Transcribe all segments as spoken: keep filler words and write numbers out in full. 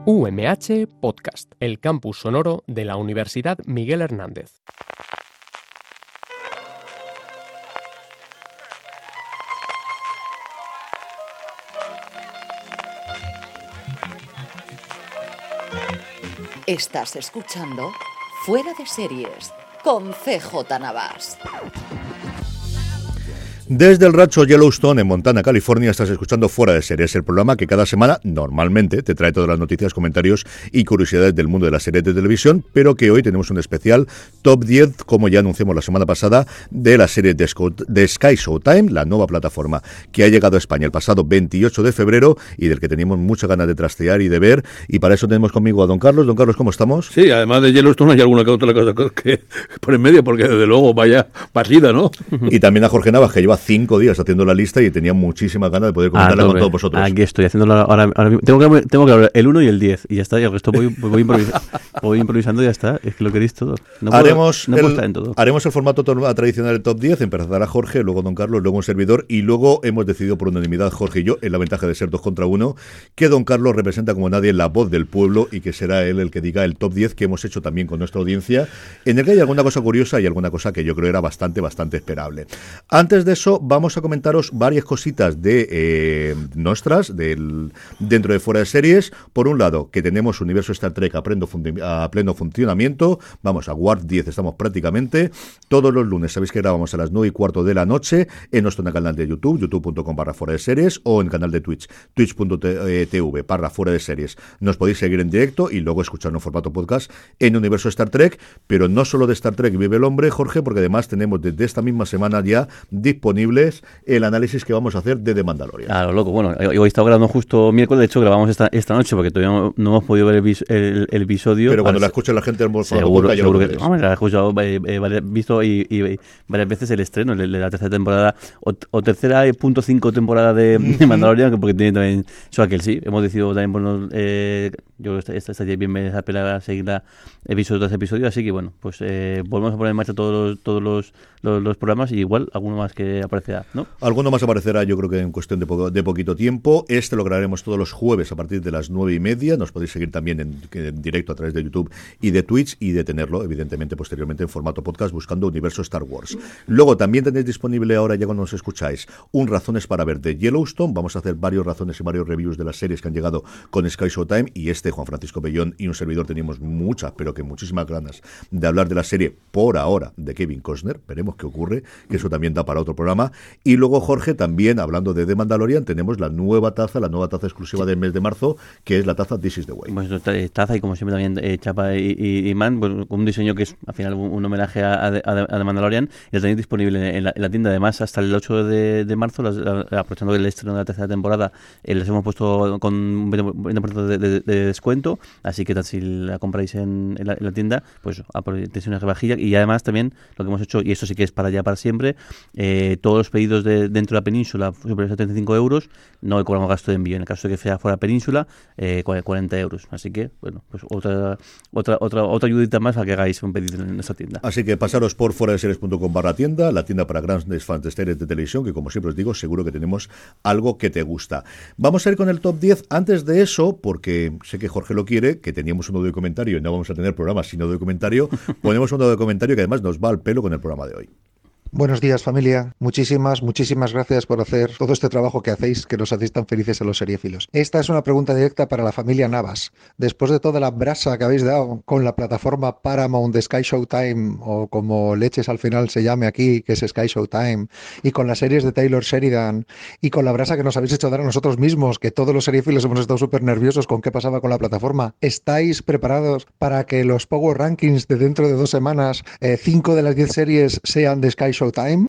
U M H Podcast, el campus sonoro de la Universidad Miguel Hernández. Estás escuchando Fuera de Series con C J Navas. Desde el rancho Yellowstone, en Montana, California, estás escuchando Fuera de Series, el programa que cada semana, normalmente, te trae todas las noticias, comentarios y curiosidades del mundo de las series de televisión, pero que hoy tenemos un especial Top diez, como ya anunciamos la semana pasada, de la serie de, Sc- de Sky Showtime, la nueva plataforma que ha llegado a España el pasado veintiocho de febrero y del que teníamos muchas ganas de trastear y de ver, y para eso tenemos conmigo a don Carlos. Don Carlos, ¿cómo estamos? Sí, además de Yellowstone hay alguna que otra cosa que por en medio, porque desde luego vaya partida, ¿no? Y también a Jorge Navas, que lleva cinco días haciendo la lista y tenía muchísimas ganas de poder comentarla ah, con todos vosotros. Aquí estoy haciéndolo ahora, ahora mismo. Tengo que, tengo que hablar el uno y el diez y ya está, y el resto voy, voy, improvisa, voy improvisando y ya está. Es que lo queréis todo. No puedo, haremos, no puedo el, estar en todo. haremos el formato tradicional del Top diez, empezará Jorge, luego don Carlos, luego un servidor, y luego hemos decidido por unanimidad, Jorge y yo, en la ventaja de ser dos contra uno, que don Carlos representa como nadie la voz del pueblo y que será él el que diga el Top diez que hemos hecho también con nuestra audiencia, en el que hay alguna cosa curiosa y alguna cosa que yo creo era bastante, bastante esperable. Antes de eso, vamos a comentaros varias cositas de eh, nuestras, del, dentro de Fuera de Series. Por un lado, que tenemos Universo Star Trek a pleno, fundi- a pleno funcionamiento. Vamos, a Warp diez estamos prácticamente. Todos los lunes sabéis que grabamos a las nueve y cuarto de la noche en nuestro canal de YouTube, youtube punto com barra Fuera de Series, o en el canal de Twitch, twitch punto tv barra Fuera de Series. Nos podéis seguir en directo y luego escuchar en formato podcast en Universo Star Trek, pero no solo de Star Trek vive el hombre, Jorge, porque además tenemos desde esta misma semana ya disponibles el análisis que vamos a hacer de The Mandalorian. Ah, lo loco. Bueno, hoy estamos grabando justo miércoles, de hecho grabamos esta, esta noche porque todavía no, no hemos podido ver el, vis, el, el episodio. Pero cuando la escuche la gente en el seguro, seguro que hombre, la he escuchado, eh, eh, visto y, y varias veces el estreno de la tercera temporada o, o tercera punto cinco temporada de, de Mandalorian, porque tiene también eso aquel sí. Hemos decidido también ponernos, eh, yo creo que esta estaría bien merece la pena seguir la episodio tras episodio, así que bueno, pues eh, volvemos a poner en marcha todos los, todos los, los, los programas y igual alguno más que aparecerá, ¿no? Alguno más aparecerá, yo creo que en cuestión de, poco, de poquito tiempo. Este lo grabaremos todos los jueves a partir de las nueve y media. Nos podéis seguir también en, en directo a través de YouTube y de Twitch, y de tenerlo, evidentemente, posteriormente en formato podcast buscando Universo Star Wars. Luego también tenéis disponible ahora, ya cuando nos escucháis, un Razones para ver de Yellowstone. Vamos a hacer varios razones y varios reviews de las series que han llegado con Sky Showtime, y este, Juan Francisco Bellón y un servidor, teníamos muchas, pero que muchísimas ganas de hablar de la serie por ahora de Kevin Costner. Veremos qué ocurre, que eso también da para otro programa. Y luego, Jorge, también hablando de The Mandalorian, tenemos la nueva taza, la nueva taza exclusiva del mes de marzo, que es la taza This is the Way. Pues taza, y como siempre también eh, chapa y, y, y man, pues, con un diseño que es al final un, un homenaje a, a, a The Mandalorian, y lo tenéis disponible en la, en la tienda. Además, hasta el ocho de, de marzo, las, la, aprovechando el estreno de la tercera temporada, eh, les hemos puesto con un veinte por ciento de, de, de descuento, así que si la compráis en, en, la, en la tienda, pues tenéis una rebajilla. Y además también lo que hemos hecho, y esto sí que es para ya para siempre, eh, todos los pedidos de, dentro de la península superiores a treinta y cinco euros, no cobramos gasto de envío. En el caso de que sea fuera península, eh, cuarenta euros. Así que, bueno, pues otra otra otra otra ayudita más a que hagáis un pedido en nuestra tienda. Así que pasaros por fuera de series punto com barra tienda, la tienda para grandes fans de series de televisión, que como siempre os digo, seguro que tenemos algo que te gusta. Vamos a ir con el top diez. Antes de eso, porque sé que Jorge lo quiere, que teníamos un audio de comentario y no vamos a tener programa sin audio de comentario, ponemos un audio de comentario que además nos va al pelo con el programa de hoy. Buenos días, familia. Muchísimas, muchísimas gracias por hacer todo este trabajo que hacéis, que nos hacéis tan felices a los seriéfilos. Esta es una pregunta directa para la familia Navas. Después de toda la brasa que habéis dado con la plataforma Paramount de Sky Showtime, o como leches al final se llame aquí, que es Sky Showtime, y con las series de Taylor Sheridan, y con la brasa que nos habéis hecho dar a nosotros mismos, que todos los seriéfilos hemos estado súper nerviosos con qué pasaba con la plataforma, ¿estáis preparados para que los Power Rankings de dentro de dos semanas, eh, cinco de las diez series sean de Sky Showtime?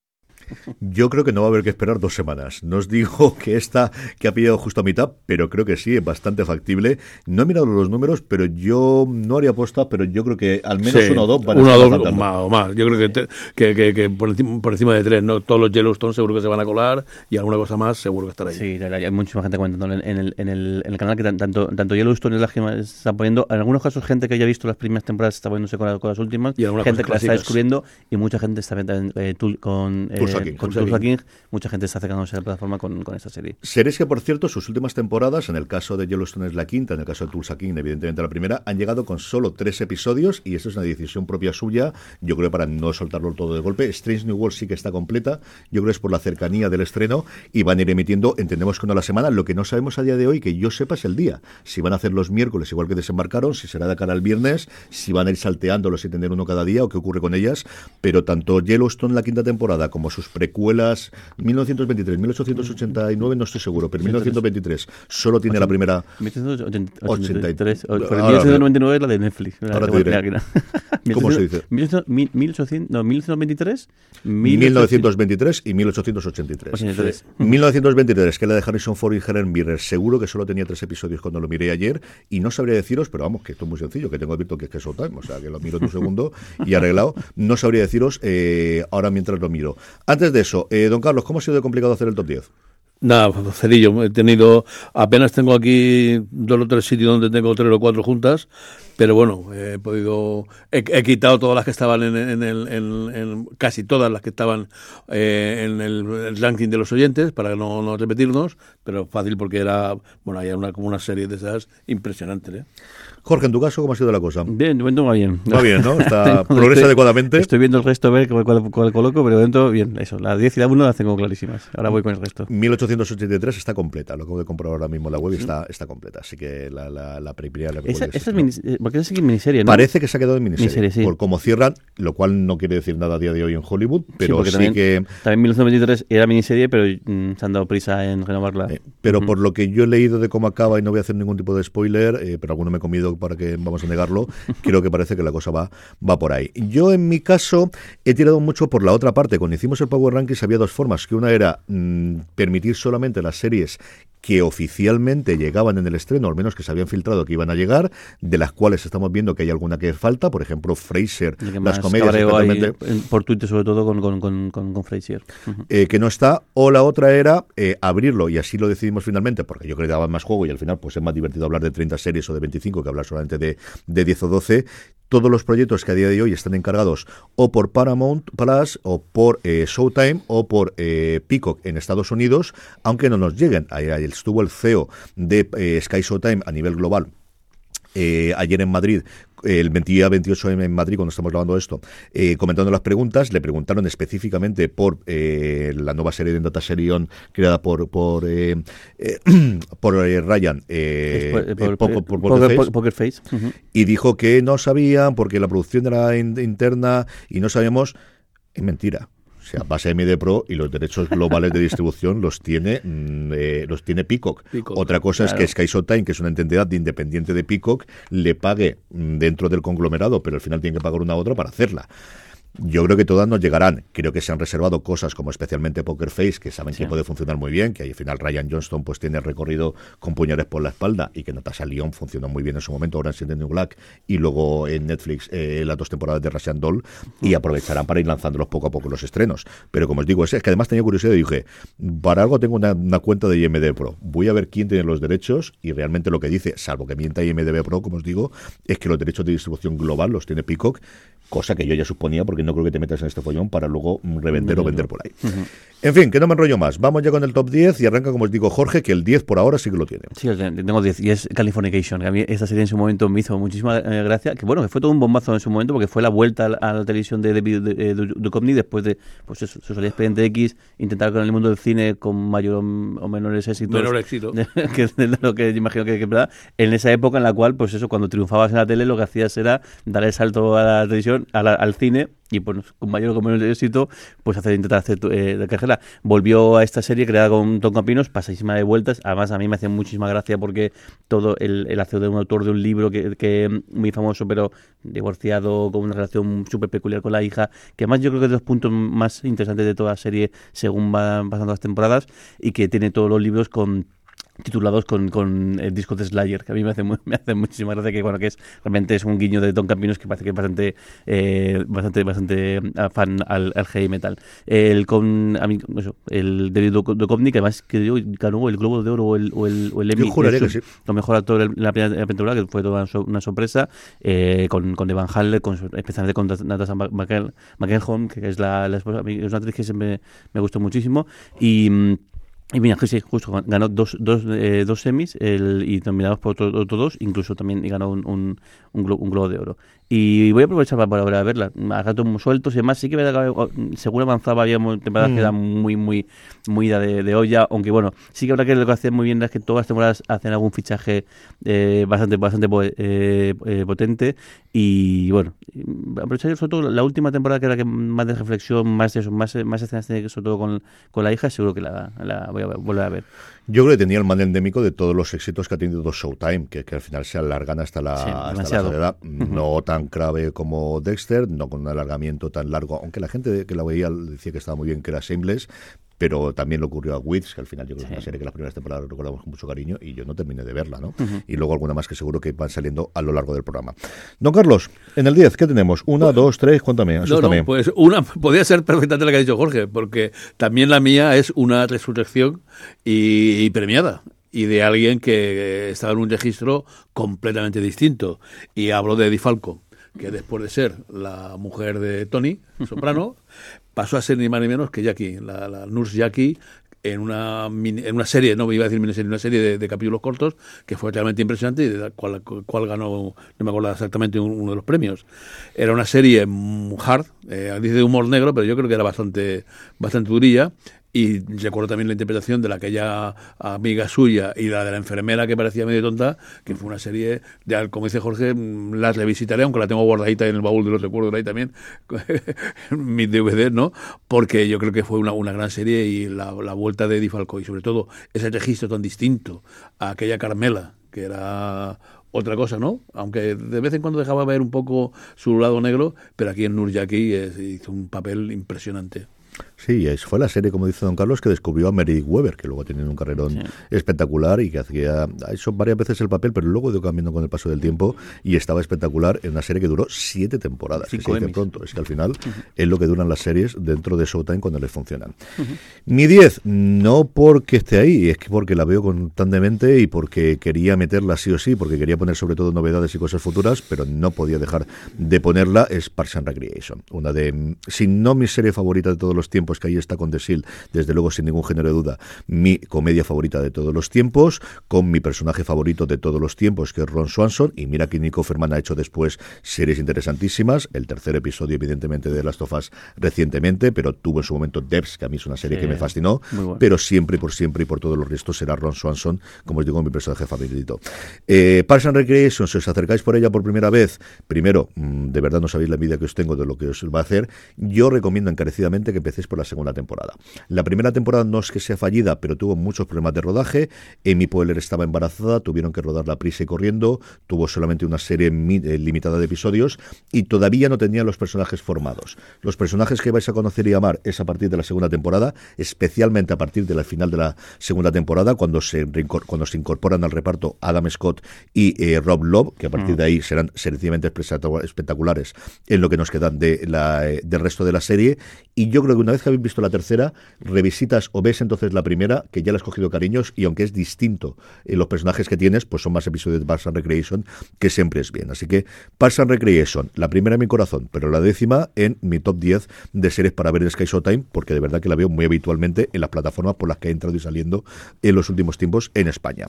Yo creo que no va a haber que esperar dos semanas. No os digo que esta, que ha pillado justo a mitad, pero creo que sí, es bastante factible. No he mirado los números, pero yo no haría apuesta, pero yo creo que al menos sí, uno o dos van a uno estar o dos más, o más. Yo creo que, te, que, que, que por, encima, por encima de tres, ¿no? Todos los Yellowstone seguro que se van a colar, y alguna cosa más seguro que estará ahí. Sí, hay muchísima gente comentando en el, en el, en el canal que tanto, tanto Yellowstone es la que se está poniendo. En algunos casos, gente que haya visto las primeras temporades está poniéndose con, con las últimas, y gente que la está descubriendo, y mucha gente está eh, con... Eh, Tulsa King. Con Tulsa King, mucha gente está acercándose a la plataforma con, con esta serie. Series que, por cierto, sus últimas temporadas, en el caso de Yellowstone es la quinta, en el caso de Tulsa King, evidentemente la primera, han llegado con solo tres episodios, y esto es una decisión propia suya, yo creo, para no soltarlo todo de golpe. Strange New World sí que está completa, yo creo que es por la cercanía del estreno, y van a ir emitiendo, entendemos que uno a la semana. Lo que no sabemos a día de hoy, que yo sepa, es el día. Si van a hacer los miércoles igual que desembarcaron, si será de cara al viernes, si van a ir salteándolos y tener uno cada día, o qué ocurre con ellas, pero tanto Yellowstone la quinta temporada como sus precuelas mil novecientos veintitrés, mil ochocientos ochenta y nueve, no estoy seguro, pero mil novecientos veintitrés solo tiene la primera mil novecientos ochenta y tres, por el Ahora, mil novecientos noventa y nueve es la de Netflix. Ahora te diré. ¿Cómo se dice? mil ochocientos, no, mil novecientos veintitrés, mil novecientos veintitrés y mil ochocientos ochenta y tres. ochenta y tres. mil novecientos veintitrés, que es la de Harrison Ford y Helen Mirren. Seguro que solo tenía tres episodios cuando lo miré ayer, y no sabría deciros, pero vamos, que esto es muy sencillo, que tengo abierto que es que es Showtime, o sea, que lo miro en un segundo y arreglado. No sabría deciros eh, ahora mientras lo miro. Antes de eso, eh, don Carlos, ¿cómo ha sido de complicado hacer el top diez? Nada, cerillo. He tenido, apenas tengo aquí dos o tres sitios donde tengo tres o cuatro juntas, pero bueno, he podido, he, he quitado todas las que estaban en, en el, en, en casi todas las que estaban eh, en el, el ranking de los oyentes, para no, no repetirnos, pero fácil porque era, bueno, hay una, como una serie de esas impresionantes, ¿eh? Jorge, en tu caso, ¿cómo ha sido la cosa? Bien, de momento va bien. Va bien, ¿no? Está, progresa estoy, adecuadamente. Estoy viendo el resto a ver cuál, cuál, cuál coloco, pero de momento bien, eso, la diez y la uno las tengo clarísimas. Ahora voy con el resto. mil ochocientos ochenta y tres está completa, lo acabo de comprar ahora mismo en la web y está, está completa, así que la, la, la primera... La esa, esa es ¿no? mini, porque es miniserie, ¿no? Parece que se ha quedado en miniserie, miniserie sí. Por cómo cierran, lo cual no quiere decir nada a día de hoy en Hollywood, pero sí, sí también, que... También mil novecientos veintitrés era miniserie, pero mm, se han dado prisa en renovarla. Eh, pero uh-huh. por lo que yo he leído de cómo acaba, y no voy a hacer ningún tipo de spoiler, eh, pero alguno me he comido para que vamos a negarlo, creo que parece que la cosa va, va por ahí. Yo, en mi caso, he tirado mucho por la otra parte. Cuando hicimos el Power Rankings había dos formas, que una era mmm, permitir solamente las series que oficialmente llegaban en el estreno, al menos que se habían filtrado que iban a llegar, de las cuales estamos viendo que hay alguna que falta, por ejemplo, Frasier, las comedias exactamente, por Twitter sobre todo con, con, con, con, con Frasier. Uh-huh. Eh, que no está, o la otra era eh, abrirlo, y así lo decidimos finalmente, porque yo creo que daba más juego y al final pues es más divertido hablar de treinta series o de veinticinco que hablar solamente de, de diez o doce. Todos los proyectos que a día de hoy están encargados o por Paramount Plus o por eh, Showtime o por eh, Peacock en Estados Unidos, aunque no nos lleguen. Ahí, ahí estuvo el C E O de eh, Sky Showtime a nivel global eh, ayer en Madrid, el veintidós veintiocho en Madrid, cuando estamos grabando esto, eh, comentando las preguntas. Le preguntaron específicamente por eh, la nueva serie de Data Serion creada por por eh, eh, por eh, Ryan eh, por, por, eh, por, por, por Poker, Face, Poker Face. Uh-huh. Y dijo que no sabían porque la producción era in, interna y no sabíamos. Es mentira. O sea, base M D Pro y los derechos globales de distribución los tiene eh, los tiene Peacock. Peacock. Otra cosa claro. es que Sky Showtime, que es una entidad independiente de Peacock, le pague dentro del conglomerado, pero al final tiene que pagar una a otra para hacerla. Yo creo que todas nos llegarán. Creo que se han reservado cosas como especialmente Poker Face, que saben sí. que puede funcionar muy bien, que al final Ryan Johnston pues tiene recorrido con puñales por la espalda, y que Natasha Lyonne funcionó muy bien en su momento, ahora en New Black, y luego en Netflix eh, las dos temporadas de Russian Doll, y aprovecharán para ir lanzándolos poco a poco los estrenos. Pero como os digo, es, es que además tenía curiosidad y dije, para algo tengo una, una cuenta de I M D B Pro, voy a ver quién tiene los derechos, y realmente lo que dice, salvo que mienta I M D B Pro, como os digo, es que los derechos de distribución global los tiene Peacock, cosa que yo ya suponía, porque no creo que te metas en este follón para luego revender no, o vender por ahí. Uh-huh. En fin, que no me enrollo más. Vamos ya con el top diez y arranca, como os digo, Jorge, que el diez por ahora sí que lo tiene. Sí, tengo diez, y es Californication, que a mí esta serie en su momento me hizo muchísima eh, gracia, que bueno, que fue todo un bombazo en su momento, porque fue la vuelta a la, a la televisión de David de, de, Duchovny después de pues eso, su salida Expediente X, intentar con el mundo del cine con mayor o, o menores éxitos. Menor éxito. De, que, de lo que imagino que, que verdad, en esa época en la cual, pues eso, cuando triunfabas en la tele, lo que hacías era dar el salto a la televisión, a la, al cine, y pues con mayor o con menor éxito, pues hacer intentar hacer eh, de carrera. Volvió a esta serie creada con Tom Campinos, pasadísima de vueltas. Además, a mí me hacía muchísima gracia porque todo el, el hacer de un autor de un libro que, que muy famoso, pero divorciado, con una relación súper peculiar con la hija, que además yo creo que es de los puntos más interesantes de toda la serie según van pasando las temporadas, y que tiene todos los libros con titulados con, con el disco de Slayer, que a mí me hace muy, me hace muchísima gracia, que bueno, que es realmente es un guiño de Don Campinos, que parece que es bastante eh, bastante bastante fan al, al heavy metal. El con a mí, eso, el David Duchovny, que además que ganó el Globo de Oro o el, o el, o el Emmy, yo juraría que sí, lo mejor actor en la primera temporada, que fue toda una sorpresa, eh, con, con Evan Handler, con, especialmente con Natasha McElhone, que es la, la esposa, es una actriz que siempre me gustó muchísimo, y Y mira, sí, justo, ganó dos, dos, eh, dos semis el, y nominados por otros otro dos, incluso también ganó un, un, un, glo, un Globo de Oro. Y voy a aprovechar para, para, para verla, a gatos muy sueltos y demás. Sí que según avanzaba había temporadas mm. que eran muy, muy, muy de, de olla, aunque bueno, sí que habrá que lo que hacen muy bien es que todas las temporadas hacen algún fichaje eh, bastante, bastante eh, eh, potente. Y bueno, aprovechar sobre todo la última temporada, que era la que más de reflexión, más de eso, más, más escenas, sobre todo con, con la hija, seguro que la, la voy a volver a ver. Yo creo que tenía el mal endémico de todos los éxitos que ha tenido Showtime, que, que al final se alargan hasta la, sí, hasta la edad. Uh-huh. No tan grave como Dexter, no con un alargamiento tan largo, aunque la gente que la veía decía que estaba muy bien, que era Shameless, pero también le ocurrió a Weeds, que al final yo creo que sí. es una serie que las primeras temporadas recordamos con mucho cariño y yo no terminé de verla, ¿no? Uh-huh. Y luego alguna más que seguro que van saliendo a lo largo del programa. Don Carlos, en el diez, ¿qué tenemos? Una, pues, dos, tres, cuéntame. No, no, pues una podría ser perfectamente la que ha dicho Jorge, porque también la mía es una resurrección y, y premiada. Y de alguien que estaba en un registro completamente distinto. Y hablo de Eddie Falco, que después de ser la mujer de Tony Soprano, pasó a ser ni más ni menos que Jackie, la, la Nurse Jackie, en una en una serie, no me iba a decir miniserie, una serie de, de capítulos cortos que fue realmente impresionante y de la cual, cual ganó, no me acuerdo exactamente, uno de los premios. Era una serie hard, eh, dice de humor negro, pero yo creo que era bastante, bastante durilla. Y recuerdo también la interpretación de la aquella amiga suya y la de la enfermera que parecía medio tonta, que fue una serie, de, como dice Jorge, las revisitaré, aunque la tengo guardadita en el baúl de los recuerdos ahí también, mis D V D, ¿no? Porque yo creo que fue una, una gran serie y la, la vuelta de Eddie Falco y sobre todo ese registro tan distinto a aquella Carmela, que era otra cosa, ¿no? Aunque de vez en cuando dejaba ver un poco su lado negro, pero aquí en Nurse Jackie hizo un papel impresionante. Sí, fue la serie, como dice Don Carlos, que descubrió a Meredith Weber, que luego ha tenido un carrerón sí. espectacular y que hacía eso varias veces el papel, pero luego dio cambiando con el paso del tiempo y estaba espectacular en una serie que duró siete temporadas. Cinco que se dice pronto, es que al final uh-huh. es lo que duran las series dentro de Showtime cuando les funcionan. Uh-huh. Mi diez, no porque esté ahí, es que porque la veo constantemente y porque quería meterla sí o sí, porque quería poner sobre todo novedades y cosas futuras, pero no podía dejar de ponerla, es Parks and Recreation. Una de, si no mi serie favorita de todos los tiempos, que ahí está con The Shield, desde luego sin ningún género de duda, mi comedia favorita de todos los tiempos, con mi personaje favorito de todos los tiempos, que es Ron Swanson, y mira que Nick Offerman ha hecho después series interesantísimas, el tercer episodio evidentemente de Last of Us recientemente, pero tuvo en su momento Devs, que a mí es una serie sí, que me fascinó, bueno. pero siempre y por siempre y por todos los restos será Ron Swanson, como os digo, mi personaje favorito. Eh, Parks and Recreation, si os acercáis por ella por primera vez, primero, mmm, de verdad no sabéis la envidia que os tengo de lo que os va a hacer, yo recomiendo encarecidamente que empecéis por la segunda temporada. La primera temporada no es que sea fallida, pero tuvo muchos problemas de rodaje. Amy Poehler estaba embarazada, tuvieron que rodarla prisa y corriendo, tuvo solamente una serie mi, eh, limitada de episodios y todavía no tenía los personajes formados. Los personajes que vais a conocer y amar es a partir de la segunda temporada, especialmente a partir del final de la segunda temporada, cuando se, cuando se incorporan al reparto Adam Scott y eh, Rob Lowe, que a partir de ahí serán sencillamente espectaculares en lo que nos quedan de la, eh, del resto de la serie. Y yo creo que una vez que habéis visto la tercera, revisitas o ves entonces la primera, que ya le has cogido cariños, y aunque es distinto en los personajes que tienes, pues son más episodios de Parks and Recreation, que siempre es bien. Así que Parks and Recreation, la primera en mi corazón, pero la décima en mi top diez de series para ver en Sky Showtime, porque de verdad que la veo muy habitualmente en las plataformas por las que he entrado y saliendo en los últimos tiempos en España.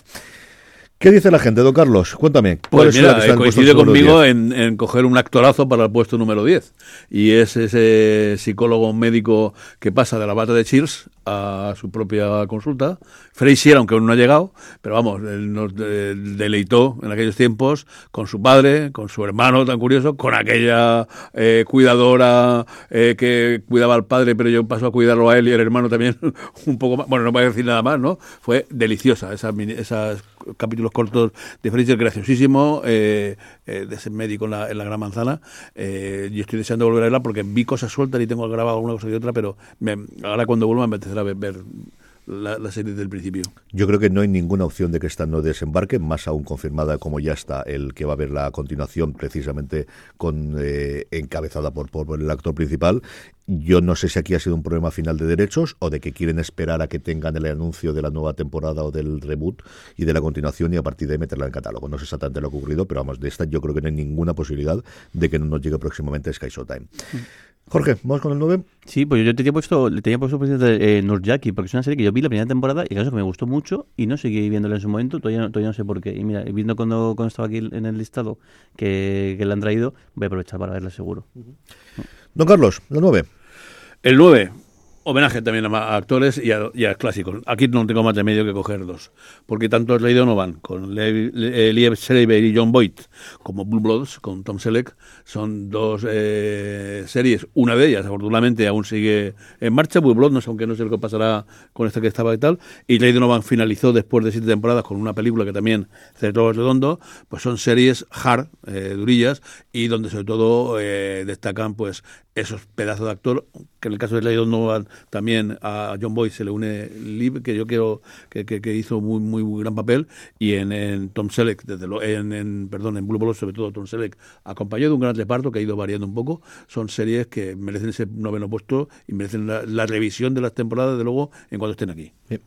¿Qué dice la gente, don Carlos? Cuéntame. Pues mira, eh, coincide conmigo en, en coger un actorazo para el puesto número diez. Y es ese psicólogo médico que pasa de la bata de Cheers a su propia consulta. Frasier, aunque aún no ha llegado, pero vamos, él nos de, deleitó en aquellos tiempos con su padre, con su hermano tan curioso, con aquella eh, cuidadora eh, que cuidaba al padre, pero yo paso a cuidarlo a él y el hermano también un poco más. Bueno, no voy a decir nada más, ¿no? Fue deliciosa esa esas capítulos cortos de Frasier, graciosísimo, eh, eh, de ese médico en la, en la Gran Manzana. Eh, yo estoy deseando volver a verla porque vi cosas sueltas y tengo grabado alguna cosa y otra, pero me, ahora cuando vuelva me apetecerá ver, ver la, la serie del principio. Yo creo que no hay ninguna opción de que esta no desembarque, más aún confirmada como ya está el que va a haber la continuación precisamente con eh, encabezada por, por el actor principal. Yo no sé si aquí ha sido un problema final de derechos o de que quieren esperar a que tengan el anuncio de la nueva temporada o del reboot y de la continuación y a partir de ahí meterla en catálogo. No sé exactamente lo que ha ocurrido, pero vamos, de esta yo creo que no hay ninguna posibilidad de que no nos llegue próximamente Sky Showtime. Jorge, ¿vamos con el nueve? Sí, pues yo te tenía puesto, le tenía puesto presidente eh, Nurjaki, porque es una serie que yo vi la primera temporada y caso que me gustó mucho y no seguí viéndola en su momento, todavía no, todavía no sé por qué. Y mira, viendo cuando, cuando estaba aquí en el listado que, que la han traído, voy a aprovechar para verla seguro. Uh-huh. Don Carlos, el nueve. El nueve, homenaje también a actores y a, y a clásicos. Aquí no tengo más remedio que coger dos, porque tanto Ray Donovan con Liev Schreiber y John Boyd como Blue Bloods con Tom Selleck son dos eh, series. Una de ellas, afortunadamente, aún sigue en marcha. Blue Bloods, no sé, aunque no sé lo que pasará con esta que estaba y tal. Y Ray Donovan finalizó después de siete temporadas con una película que también cerró redondo. Pues son series hard, eh, durillas, y donde sobre todo eh, destacan pues esos pedazos de actor, que en el caso de Ray Donovan también a John Boyd se le une Liv, que yo quiero que, que, que hizo muy muy gran papel, y en, en Tom Selleck, desde lo, en, en perdón, en Blue Bloods sobre todo Tom Selleck, acompañado de un gran reparto que ha ido variando un poco. Son series que merecen ese noveno puesto y merecen la, la revisión de las temporadas, de luego, en cuanto estén aquí. Eh,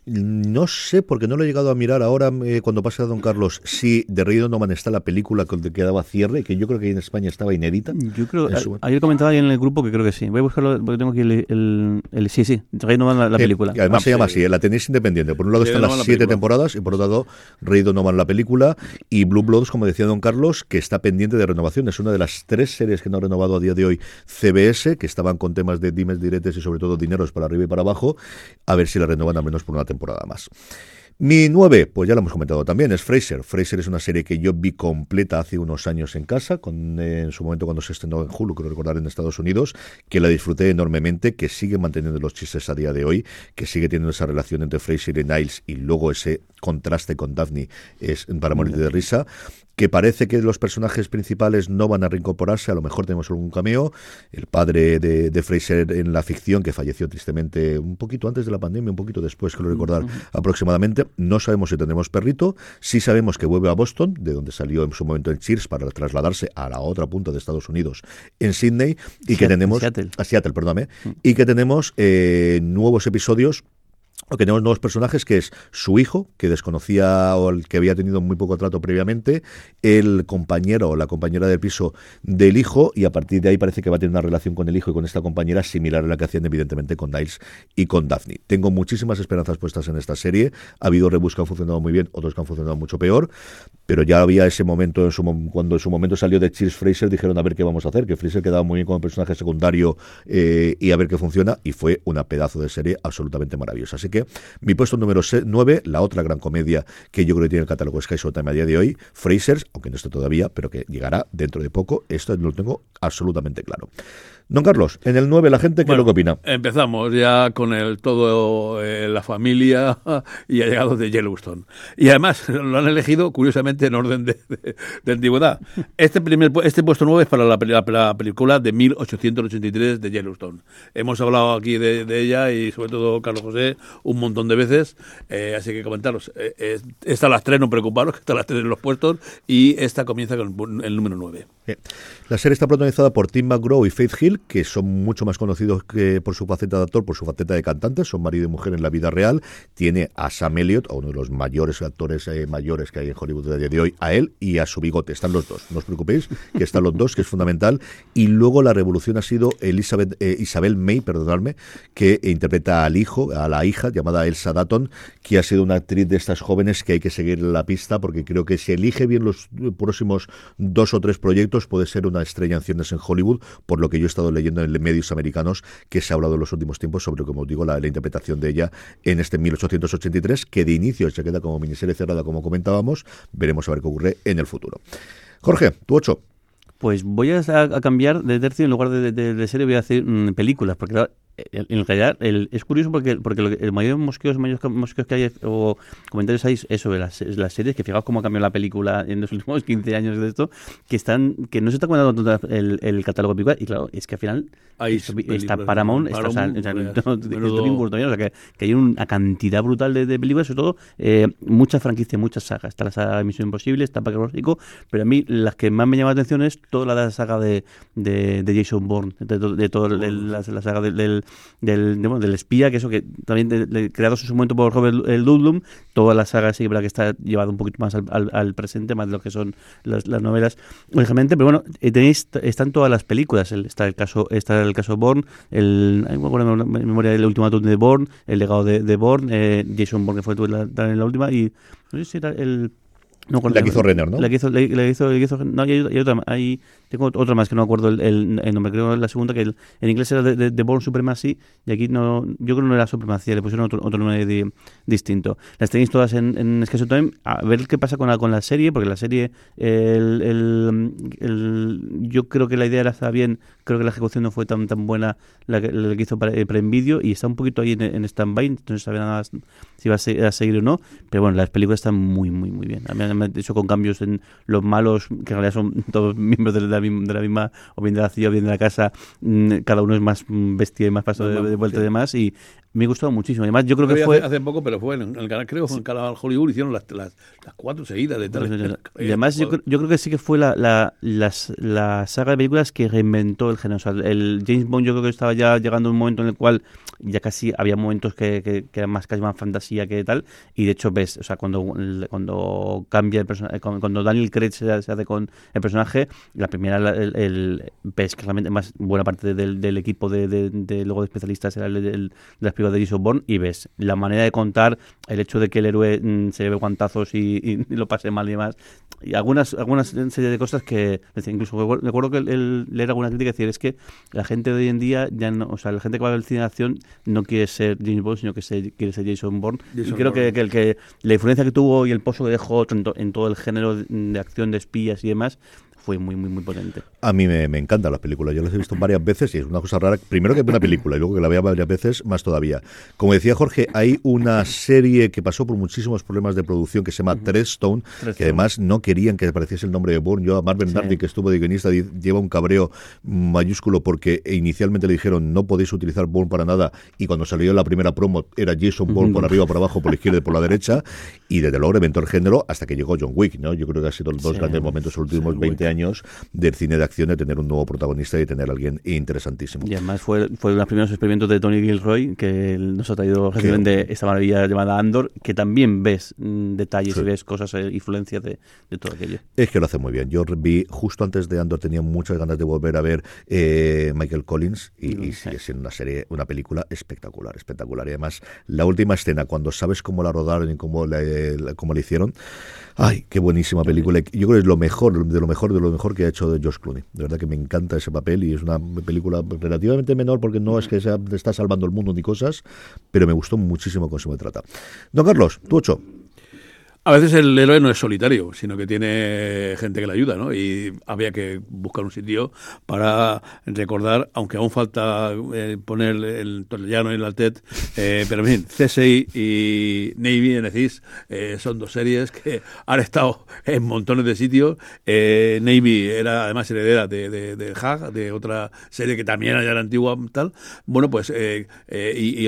no sé, porque no lo he llegado a mirar ahora eh, cuando pase a Don Carlos, si de Ray Donovan está la película que quedaba cierre, que yo creo que en España estaba inédita. Yo creo, su... ayer comentaba en el grupo que creo que sí. Voy a buscarlo porque tengo aquí el, el, el sí, sí, Ray Donovan la, la eh, película. Además ah, se llama sí. así, la tenéis independiente. Por un lado Ray están Donovan las siete temporadas y por otro lado Ray Donovan la película y Blue Bloods, como decía Don Carlos, que está pendiente de renovación. Es una de las tres series que no ha renovado a día de hoy C B S, que estaban con temas de dimes, diretes y sobre todo dineros para arriba y para abajo. A ver si la renovan al menos por una temporada más. Mi nueve, pues ya lo hemos comentado también, es Frasier. Frasier es una serie que yo vi completa hace unos años en casa, con, eh, en su momento cuando se estrenó en Hulu, creo recordar, en Estados Unidos, que la disfruté enormemente, que sigue manteniendo los chistes a día de hoy, que sigue teniendo esa relación entre Frasier y Niles y luego ese contraste con Daphne es para morir de risa, que parece que los personajes principales no van a reincorporarse, a lo mejor tenemos algún cameo. El padre de, de Frasier en la ficción, que falleció tristemente un poquito antes de la pandemia, un poquito después, creo recordar, uh-huh. aproximadamente. No sabemos si tendremos perrito, sí sabemos que vuelve a Boston, de donde salió en su momento en Cheers, para trasladarse a la otra punta de Estados Unidos, en Sydney, y Seattle, que tenemos... Seattle. A Seattle, perdóname. Uh-huh. Y que tenemos eh, nuevos episodios. O que tenemos nuevos personajes, que es su hijo, que desconocía o el que había tenido muy poco trato previamente, el compañero o la compañera del piso del hijo, y a partir de ahí parece que va a tener una relación con el hijo y con esta compañera similar a la que hacían evidentemente con Niles y con Daphne. Tengo muchísimas esperanzas puestas en esta serie. Ha habido reboots que han funcionado muy bien, otros que han funcionado mucho peor, pero ya había ese momento, en su, cuando en su momento salió de Cheers Frasier, dijeron a ver qué vamos a hacer, que Frasier quedaba muy bien como personaje secundario eh, y a ver qué funciona, y fue una pedazo de serie absolutamente maravillosa. Así que mi puesto número nueve, la otra gran comedia que yo creo que tiene el catálogo Sky Showtime a día de hoy, Frasier, aunque no esté todavía, pero que llegará dentro de poco. Esto lo tengo absolutamente claro. Don Carlos, en el nueve la gente, ¿qué bueno, es lo que opina? Empezamos ya con el todo, eh, la familia y allegados de Yellowstone. Y además lo han elegido, curiosamente, en orden de, de, de antigüedad. Este primer este puesto nueve es para la, la, la película de mil ochocientos ochenta y tres de Yellowstone. Hemos hablado aquí de, de ella y sobre todo Carlos José un montón de veces, eh, así que comentaros. Eh, eh, esta las tres, no preocuparos, que están las tres en los puestos, y esta comienza con el número nueve. Bien. La serie está protagonizada por Tim McGraw y Faith Hill, que son mucho más conocidos que por su faceta de actor, por su faceta de cantante. Son marido y mujer en la vida real. Tiene a Sam Elliott, a uno de los mayores actores eh, mayores que hay en Hollywood a día de hoy, a él y a su bigote. Están los dos, no os preocupéis, que están los dos, que es fundamental. Y luego la revolución ha sido Elizabeth, eh, Isabel May, perdonadme, que interpreta al hijo, a la hija, llamada Elsa Dutton, que ha sido una actriz de estas jóvenes que hay que seguir la pista, porque creo que si elige bien los próximos dos o tres proyectos, puede ser una estrella en ciernes en Hollywood, por lo que yo he estado leyendo en medios americanos que se ha hablado en los últimos tiempos sobre, como os digo, la, la interpretación de ella en este mil ochocientos ochenta y tres, que de inicio se queda como miniserie cerrada, como comentábamos. Veremos a ver qué ocurre en el futuro. Jorge, tu ocho. Pues voy a, a cambiar de tercio, en lugar de, de, de serie voy a hacer mmm, películas, porque claro, en realidad el, es curioso porque porque lo que, el mayor mosqueos, mayores mosqueos que hay o comentarios hay es sobre las, las series, que fijaos cómo ha cambiado la película en los últimos quince años de esto, que están que no se está comentando tanto el, el catálogo de películas, y claro, es que al final Hay está, películas, está Paramount, está, Paramount, o sea, pues, no, menudo... Tim Burton, o sea, que, que hay una cantidad brutal de, de películas, sobre todo eh, muchas franquicias, muchas sagas. Está la saga de Misión Imposible, está Parque Jurásico, pero a mí las que más me llaman la atención es toda la, la saga de, de, de Jason Bourne, de, de, de toda la, la saga del, del, del, de, bueno, del espía, que eso que también de, de, creados en su momento por Robert Ludlum, toda la saga sí que está llevada un poquito más al, al, al presente, más de lo que son las, las novelas originalmente, pero bueno, eh, tenéis, están todas las películas, el, está el caso está el caso Bourne, el, me acuerdo en memoria del ultimátum de Bourne, el legado de, de Bourne, eh, Jason Bourne, que fue la, en la última, y no sé si era el... No, la que hizo Renner, ¿no? La que hizo, la, la hizo, la que hizo no, hay, hay otra, hay, tengo otra más que no me acuerdo el, el, el nombre, creo que es la segunda, que el, en inglés era de, de, de Bourne Supremacy, y aquí no, yo creo que no era Supremacía, le pusieron otro, otro nombre de, distinto. Las tenéis todas en, en Sky Time, a ver qué pasa con la, con la serie, porque la serie, el, el, el, yo creo que la idea era bien, creo que la ejecución no fue tan tan buena la que, la que hizo para, para en vídeo, y está un poquito ahí en, en stand-by, entonces no se sabe nada más si va a, se, a seguir o no, pero bueno, las películas están muy, muy, muy bien. A mí me han hecho con cambios en los malos, que en realidad son todos miembros de la, de la misma, o bien de la ciudad o bien de la casa, cada uno es más bestia y más paso de, de vuelta y demás, y me ha gustado muchísimo. Además, yo creo que fue... Hace, hace poco, pero fue en el canal, creo que fue en Canal Hollywood, hicieron las, las, las cuatro seguidas de tal. Y además, yo, yo creo que sí que fue la, la, las, la saga de películas que reinventó el género. O sea, el James Bond, yo creo que estaba ya llegando a un momento en el cual ya casi había momentos que, que, que eran más casi más fantasía que tal, y de hecho ves, o sea, cuando cuando cambia el personaje, cuando Daniel Craig se, se hace con el personaje, la primera el, el ves que realmente más buena parte del, del equipo de, de, de luego de especialistas era el, el, el de las películas de Jason Bourne, y ves la manera de contar, el hecho de que el héroe mmm, se lleve guantazos y, y, y lo pase mal y demás, y algunas algunas serie de cosas que incluso recuerdo que el, el, leer alguna crítica y decir, es que la gente de hoy en día ya no, o sea, la gente que va a ver el cine de acción no quiere ser James Bond, sino que se, quiere ser Jason Bourne. Jason y creo Bourne. Que, que, el, que la influencia que tuvo y el pozo que dejó en, to, en todo el género de acción de espías y demás fue muy, muy, muy potente. A mí me, me encantan las películas. Yo las he visto varias veces y es una cosa rara. Primero que una película y luego que la vea varias veces, más todavía. Como decía Jorge, hay una serie que pasó por muchísimos problemas de producción que se llama uh-huh. Treadstone, que además no querían que apareciese el nombre de Bourne. Yo a Mark Bernardin, sí. que estuvo de guionista, lleva un cabreo mayúsculo porque inicialmente le dijeron no podéis utilizar Bourne para nada, y cuando salió la primera promo era Jason Bourne uh-huh. por arriba, por abajo, por la izquierda y por la derecha, y desde luego reventó el género hasta que llegó John Wick, ¿no? Yo creo que ha sido los dos sí. grandes momentos en los últimos sí, veinte años del cine de acción, de tener un nuevo protagonista y tener a alguien interesantísimo. Y además fue, fue uno de los primeros experimentos de Tony Gilroy, que nos ha traído recientemente esta maravilla llamada Andor, que también ves mmm, detalles sí. y ves cosas, eh, influencias de, de todo aquello. Es que lo hace muy bien. Yo vi, justo antes de Andor tenía muchas ganas de volver a ver eh, Michael Collins y, y sigue siendo una serie, una película espectacular, espectacular. Y además, la última escena, cuando sabes cómo la rodaron y cómo la, la, cómo la hicieron, ay, qué buenísima película. Yo creo que es lo mejor, de lo mejor, de lo mejor que ha hecho George Clooney. De verdad que me encanta ese papel y es una película relativamente menor porque no es que sea, está salvando el mundo ni cosas, pero me gustó muchísimo cómo se me trata. Don Carlos, tu ocho. A veces el héroe no es solitario, sino que tiene gente que le ayuda, ¿no? Y había que buscar un sitio para recordar, aunque aún falta eh, poner el Torrellano y el Altet, eh, pero en fin, C S I y Navy, N C I S, eh, son dos series que han estado en montones de sitios. Eh, Navy era además heredera de, de, de Hag, de otra serie que también era antigua, tal. Bueno, pues, eh, eh, y, y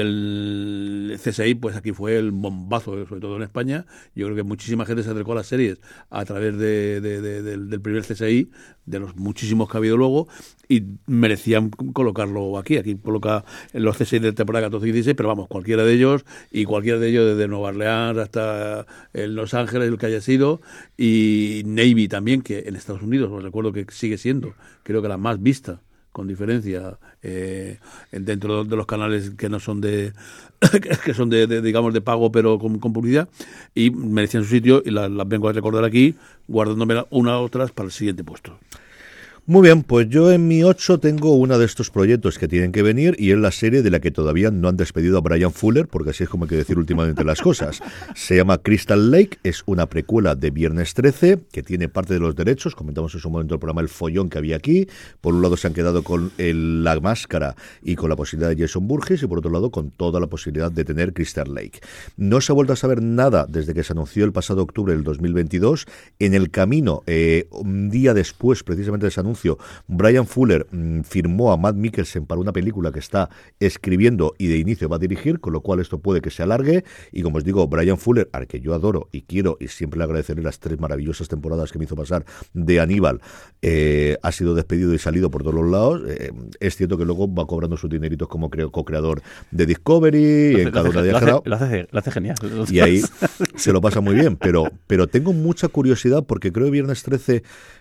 el C S I, pues aquí fue el bombazo, sobre todo en España. Yo creo que muchísima gente se acercó a las series a través de, de, de, de, del primer C S I, de los muchísimos que ha habido luego, y merecían colocarlo aquí. Aquí coloca los C S I de temporada catorce y dieciséis, pero vamos, cualquiera de ellos, y cualquiera de ellos desde Nueva Orleans hasta en Los Ángeles, el que haya sido, y Navy también, que en Estados Unidos, os recuerdo que sigue siendo, creo que la más vista, con diferencia, eh, dentro de los canales que no son de que son de, de digamos de pago pero con, con publicidad, y merecían su sitio y las, las vengo a recordar aquí, guardándome una u otras para el siguiente puesto. Muy bien, pues yo en mi ocho tengo uno de estos proyectos que tienen que venir y es la serie de la que todavía no han despedido a Bryan Fuller, porque así es como hay que decir últimamente las cosas. Se llama Crystal Lake, es una precuela de Viernes trece, que tiene parte de los derechos, comentamos en su momento el programa El Follón que había aquí. Por un lado se han quedado con el, la máscara y con la posibilidad de Jason Burgess, y por otro lado con toda la posibilidad de tener Crystal Lake. No se ha vuelto a saber nada desde que se anunció el pasado octubre del dos mil veintidós. En el camino, eh, un día después precisamente de ese anuncio, Bryan Fuller mmm, firmó a Matt Mikkelsen para una película que está escribiendo y de inicio va a dirigir, con lo cual esto puede que se alargue. Y como os digo, Bryan Fuller, al que yo adoro y quiero y siempre le agradeceré las tres maravillosas temporadas que me hizo pasar de Aníbal, eh, ha sido despedido y salido por todos los lados. Eh, es cierto que luego va cobrando sus dineritos como creo, co-creador de Discovery, en cada una de ellas. Lo hace, lo hace genial. Y ahí se lo pasa muy bien, pero, pero tengo mucha curiosidad porque creo que Viernes trece...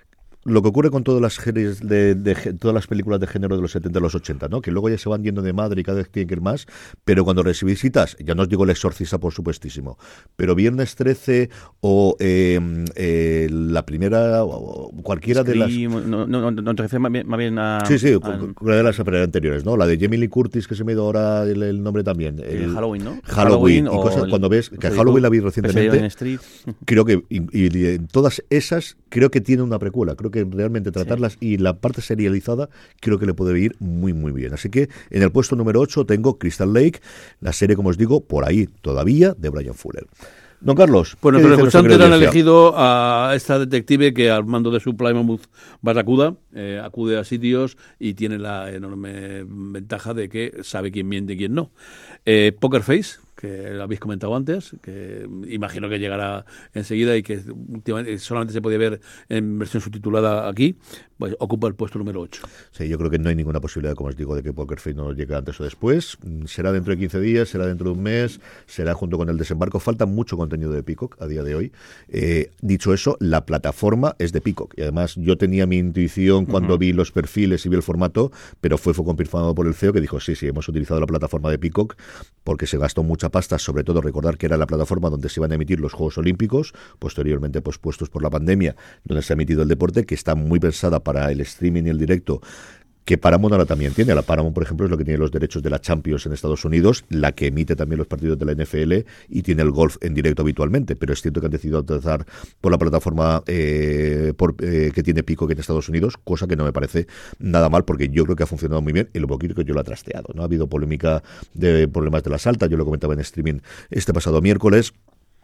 Lo que ocurre con todas las series de, de, de todas las películas de género de los setenta y los ochenta, ¿no? Que luego ya se van yendo de madre y cada vez tienen que ir más, pero cuando revisitas, ya no os digo El Exorcista por supuestísimo, pero Viernes trece o eh, eh, la primera o cualquiera Scream, de las... No, no, no, no te refieres más bien, más bien a... Sí, sí, una de las anteriores, ¿no? La de Jamie Lee Curtis, que se me ha ido ahora el, el nombre también. El, el Halloween, ¿no? Halloween, Halloween y cosas, el, cuando ves, que Halloween la vi recientemente, creo que, y, y, y todas esas, creo que tiene una precuela, creo que realmente tratarlas, sí. Y la parte serializada creo que le puede ir muy muy bien. Así que en el puesto número ocho tengo Crystal Lake, la serie, como os digo, por ahí todavía de Bryan Fuller. Don Carlos. Bueno, pero los escuchantes han elegido a esta detective que al mando de su Plymouth Barracuda eh, acude a sitios y tiene la enorme ventaja de que sabe quién miente y quién no. Eh, Poker Face, que lo habéis comentado antes, que imagino que llegará enseguida y que últimamente solamente se podía ver en versión subtitulada aquí, pues ocupa el puesto número ocho. Sí, yo creo que no hay ninguna posibilidad, como os digo, de que Poker Face no llegue antes o después. Será dentro de quince días, será dentro de un mes, será junto con el desembarco. Falta mucho contenido de Peacock a día de hoy. Eh, dicho eso, la plataforma es de Peacock. Y además yo tenía mi intuición cuando uh-huh. vi los perfiles y vi el formato, pero fue, fue confirmado por el C E O que dijo, sí, sí, hemos utilizado la plataforma de Peacock porque se gastó mucha pasta, sobre todo recordar que era la plataforma donde se iban a emitir los Juegos Olímpicos, posteriormente pues puestos por la pandemia, donde se ha emitido el deporte, que está muy pensada para el streaming y el directo, que Paramount ahora también tiene. La Paramount, por ejemplo, es lo que tiene los derechos de la Champions en Estados Unidos, la que emite también los partidos de la N F L y tiene el golf en directo habitualmente, pero es cierto que han decidido empezar por la plataforma eh, por, eh, que tiene Peacock en Estados Unidos, cosa que no me parece nada mal, porque yo creo que ha funcionado muy bien y lo poquito que yo lo he trasteado, ¿no? Ha habido polémica de problemas de la salta, yo lo comentaba en streaming este pasado miércoles,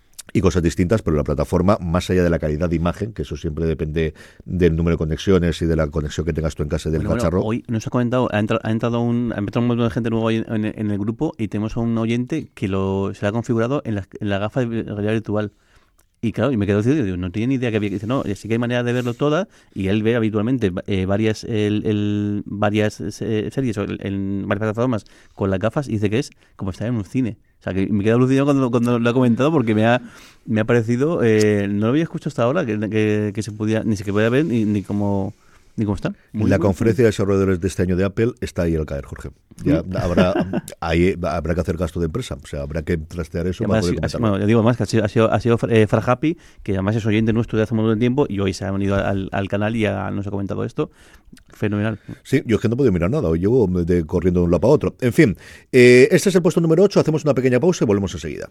y cosas distintas, pero la plataforma, más allá de la calidad de imagen, que eso siempre depende del número de conexiones y de la conexión que tengas tú en casa del bueno, cacharro. Bueno, hoy nos ha comentado, ha entrado, ha entrado un, ha entrado un montón de gente nueva en, en, en el grupo y tenemos a un oyente que lo se lo ha configurado en la, en la gafa de realidad virtual. Y claro, y me quedo diciendo, no tenía ni idea que había. Dice, no, sí que hay manera de verlo toda, y él ve habitualmente eh, varias el, el, varias eh, series en, en varias plataformas con las gafas, y dice que es como estar en un cine. O sea, que me queda alucinado cuando, cuando lo ha comentado, porque me ha me ha parecido, eh, no lo había escuchado hasta ahora, que, que, que se podía, ni se que podía ver, ni, ni cómo... ¿Y cómo está? Muy la bien. Conferencia de desarrolladores de este año de Apple está ahí al caer, Jorge. Ya habrá ahí habrá que hacer gasto de empresa, o sea, habrá que trastear eso. Además, para poder así, bueno, yo digo más que ha sido, ha sido, ha sido eh, Far Happy, que además es oyente nuestro de hace un montón de tiempo, y hoy se ha unido al, al canal y ya nos ha comentado esto. Fenomenal. Sí, yo es que no he podido mirar nada, hoy llevo de, corriendo de un lado para otro. En fin, eh, este es el puesto número ocho, hacemos una pequeña pausa y volvemos enseguida.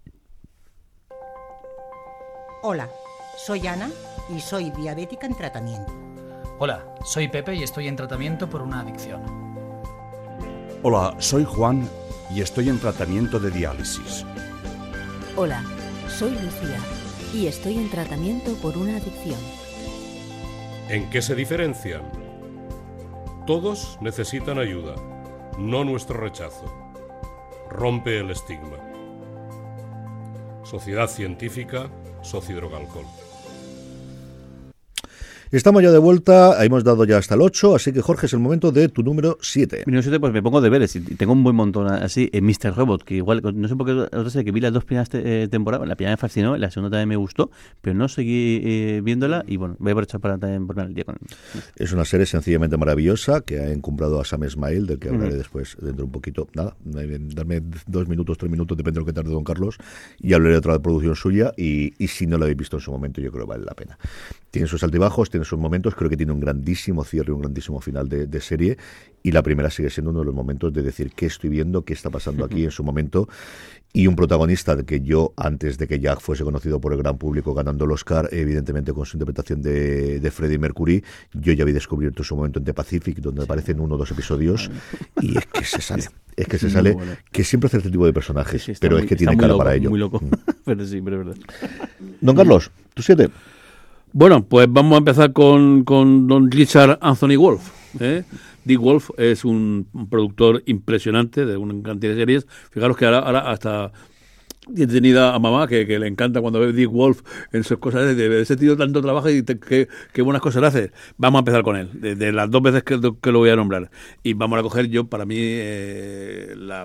Hola, soy Ana y soy diabética en tratamiento. Hola, soy Pepe y estoy en tratamiento por una adicción. Hola, soy Juan y estoy en tratamiento de diálisis. Hola, soy Lucía y estoy en tratamiento por una adicción. ¿En qué se diferencian? Todos necesitan ayuda, no nuestro rechazo. Rompe el estigma. Sociedad Científica Sociodrogalcohol. Estamos ya de vuelta, hemos dado ya hasta el ocho, así que Jorge, es el momento de tu número siete. Mi número siete, pues me pongo deberes y tengo un buen montón así. En mister Robot, que igual, no sé por qué, otra sé que vi las dos primeras te, eh, temporadas, la primera me fascinó, la segunda también me gustó, pero no seguí eh, viéndola y bueno, voy a aprovechar para también ponerme el día con Es una serie sencillamente maravillosa que ha encumbrado a Sam Esmail, del que hablaré mm. después dentro de un poquito. Nada, darme dos minutos, tres minutos, depende de lo que tarde Don Carlos, y hablaré de otra producción suya y, y si no la habéis visto en su momento, yo creo que vale la pena. Tiene sus altibajos, tiene sus momentos, creo que tiene un grandísimo cierre, un grandísimo final de, de serie, y la primera sigue siendo uno de los momentos de decir qué estoy viendo, qué está pasando aquí en su momento, y un protagonista de que yo, antes de que Jack fuese conocido por el gran público ganando el Oscar, evidentemente con su interpretación de, de Freddie Mercury, yo ya había descubierto su momento en The Pacific, donde sí. aparecen uno o dos episodios, y es que se sale, es que se sí, sale, bueno. que siempre hace este tipo de personajes, sí, sí, pero muy, es que tiene cara loco, para ello. Muy loco, pero sí, pero es verdad. Don Carlos, tu siete. Bueno, pues vamos a empezar con, con don Richard Anthony Wolff. ¿eh? Dick Wolf es un, un productor impresionante de una cantidad de series. Fijaros que ahora, ahora hasta he tenido a mamá que, que le encanta cuando ve Dick Wolf en sus cosas de, de ese tío tanto trabajo y te, que, que buenas cosas hace. Vamos a empezar con él, de, de las dos veces que, que lo voy a nombrar. Y vamos a coger yo, para mí, eh, la,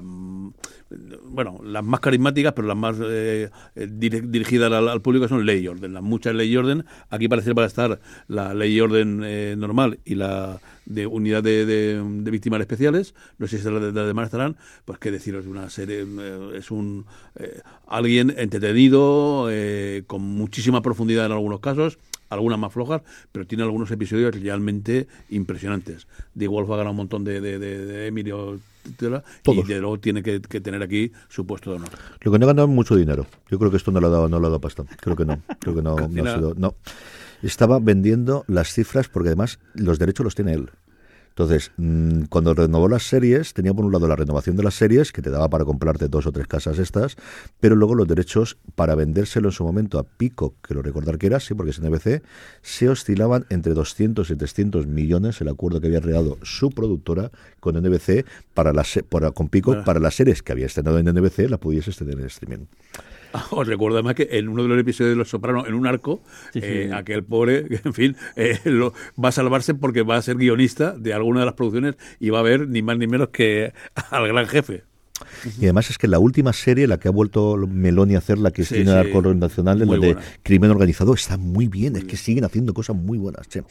bueno, las más carismáticas, pero las más eh, dirigidas al, al público son Ley y Orden. Las muchas Ley y Orden. Aquí parece que va a estar la Ley y Orden eh, normal y la de unidad de, de, de víctimas especiales. No sé si las de, de demás estarán. Pues qué deciros, una serie, eh, es un eh, alguien entretenido, eh, con muchísima profundidad en algunos casos, algunas más flojas, pero tiene algunos episodios realmente impresionantes. Dick Wolf ha ganado un montón de, de, de, de Emilio y de luego tiene que, que tener aquí su puesto de honor. Lo que no ha ganado mucho dinero. Yo creo que esto no lo ha dado, no lo ha dado pasta. Creo que no. Creo que no, no ha sido. No. Estaba vendiendo las cifras porque además los derechos los tiene él. Entonces, mmm, cuando renovó las series, tenía por un lado la renovación de las series, que te daba para comprarte dos o tres casas estas, pero luego los derechos para vendérselo en su momento a Peacock, que lo recordar que era, sí, porque es N B C, se oscilaban entre doscientos y trescientos millones, el acuerdo que había regalado su productora con N B C para las, para, con Peacock, bueno. para las series que había estrenado en N B C, la pudiese tener en streaming. Os recuerdo además que en uno de los episodios de Los Sopranos, en un arco, sí, sí. Eh, aquel pobre, en fin, eh, lo, va a salvarse porque va a ser guionista de alguna de las producciones y va a ver ni más ni menos que al gran jefe. Y además es que la última serie, la que ha vuelto Meloni a hacer, la que sí, tiene sí. Arco Nacional, la de Crimen Organizado, está muy bien, muy es bien. Que siguen haciendo cosas muy buenas, che.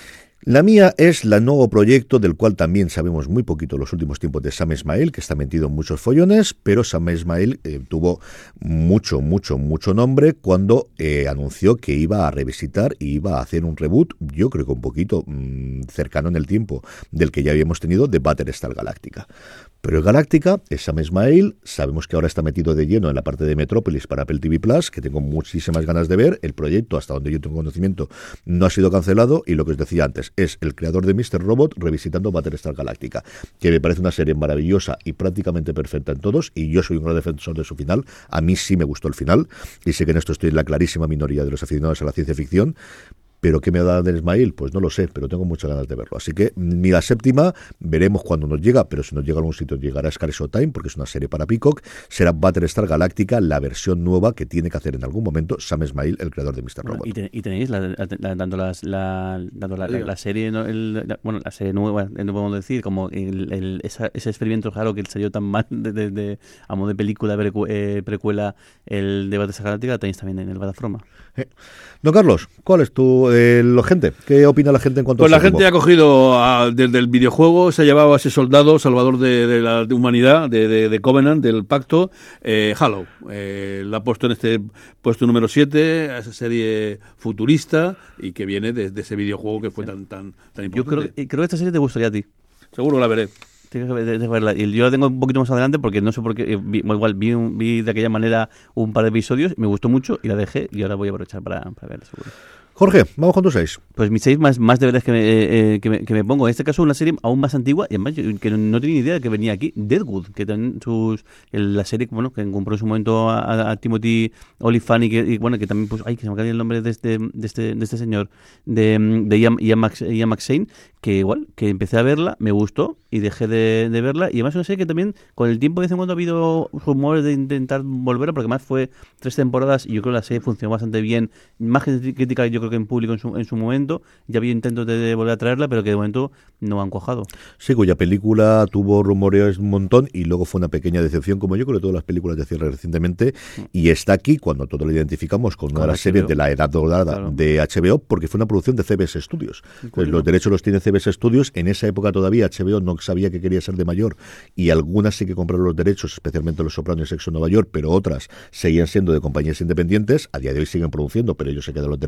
La mía es el nuevo proyecto del cual también sabemos muy poquito en los últimos tiempos de Sam Esmail, que está metido en muchos follones, pero Sam Esmail eh, tuvo mucho, mucho, mucho nombre cuando eh, anunció que iba a revisitar y iba a hacer un reboot, yo creo que un poquito mmm, cercano en el tiempo del que ya habíamos tenido de Battlestar Galactica. Pero el Galáctica es Sam Esmail, sabemos que ahora está metido de lleno en la parte de Metrópolis para Apple T V Plus, que tengo muchísimas ganas de ver. El proyecto, hasta donde yo tengo conocimiento, no ha sido cancelado, y lo que os decía antes, es el creador de míster Robot revisitando Battlestar Galactica, que me parece una serie maravillosa y prácticamente perfecta en todos, y yo soy un gran defensor de su final. A mí sí me gustó el final, y sé que en esto estoy en la clarísima minoría de los aficionados a la ciencia ficción. ¿Pero qué me va a dar Esmail? Pues no lo sé, pero tengo muchas ganas de verlo. Así que ni la séptima, veremos cuándo nos llega, pero si nos llega a algún sitio llegará Sky Showtime, porque es una serie para Peacock. Será Battlestar Galactica, la versión nueva que tiene que hacer en algún momento Sam Esmail, el creador de míster Bueno, Robot. Y, te, y tenéis, la, la, la, tanto, las, la, tanto la, la, la serie, ¿no? el, la, bueno, la serie nueva, no podemos decir, como el, el, esa, ese experimento raro que salió tan mal de, de, de, a modo de película precu, eh, precuela, el de Battlestar Galactica, tenéis también en el plataforma. Eh. Don Carlos, ¿cuál es tu eh, la gente? ¿Qué opina la gente en cuanto pues a la gente ha cogido a, desde el videojuego, se ha llevado a ese soldado salvador de, de la de humanidad, de, de, de Covenant, del pacto, eh, Halo. Eh, la ha puesto en este puesto número siete, a esa serie futurista y que viene de, de ese videojuego que fue tan tan, tan importante. Yo creo, creo que esta serie te gustaría a ti. Seguro la veré. Tengo que verla. Y yo la tengo un poquito más adelante porque no sé por qué. Vi, igual vi, un, vi de aquella manera un par de episodios, me gustó mucho y la dejé. Y ahora voy a aprovechar para, para verla, seguro. Jorge, vamos con tus seis. Pues mis seis más, más deberes que me, eh, que, me, que me pongo. En este caso, una serie aún más antigua y además yo, que no, no tenía ni idea de que venía aquí. Deadwood, que también sus, el, la serie bueno, que compró en su momento a, a Timothy Olyphant y que y, bueno, que también, pues, ay, que se me cae el nombre de este, de este, de este señor, de, de Ian, Ian, Max, Ian McShane, que igual, que empecé a verla, me gustó y dejé de, de verla. Y además una serie que también, con el tiempo de vez en cuando ha habido rumores de intentar volverla, porque además fue tres temporadas y yo creo que la serie funcionó bastante bien. Más crítica, yo creo que en público en su, en su momento. Ya había intentos de, de volver a traerla, pero que de momento no han cuajado. Sí, cuya película tuvo rumoreos un montón y luego fue una pequeña decepción, como yo creo que todas las películas de cierre recientemente, y está aquí cuando todos lo identificamos con una de las series de la edad dorada, claro, de H B O, porque fue una producción de C B S Studios. Pues los derechos los tiene C B S Studios. En esa época todavía H B O no sabía que quería ser de mayor y algunas sí que compraron los derechos, especialmente Los Sopranos y Sexo en Nueva York, pero otras seguían siendo de compañías independientes. A día de hoy siguen produciendo, pero ellos se quedan los derechos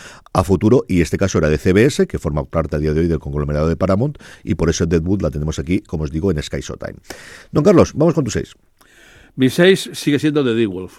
a futuro, y este caso era de C B S, que forma parte a día de hoy del conglomerado de Paramount, y por eso Deadwood la tenemos aquí, como os digo, en Sky Showtime. Don Carlos, vamos con tu seis. Mi seis sigue siendo The D-Wolf.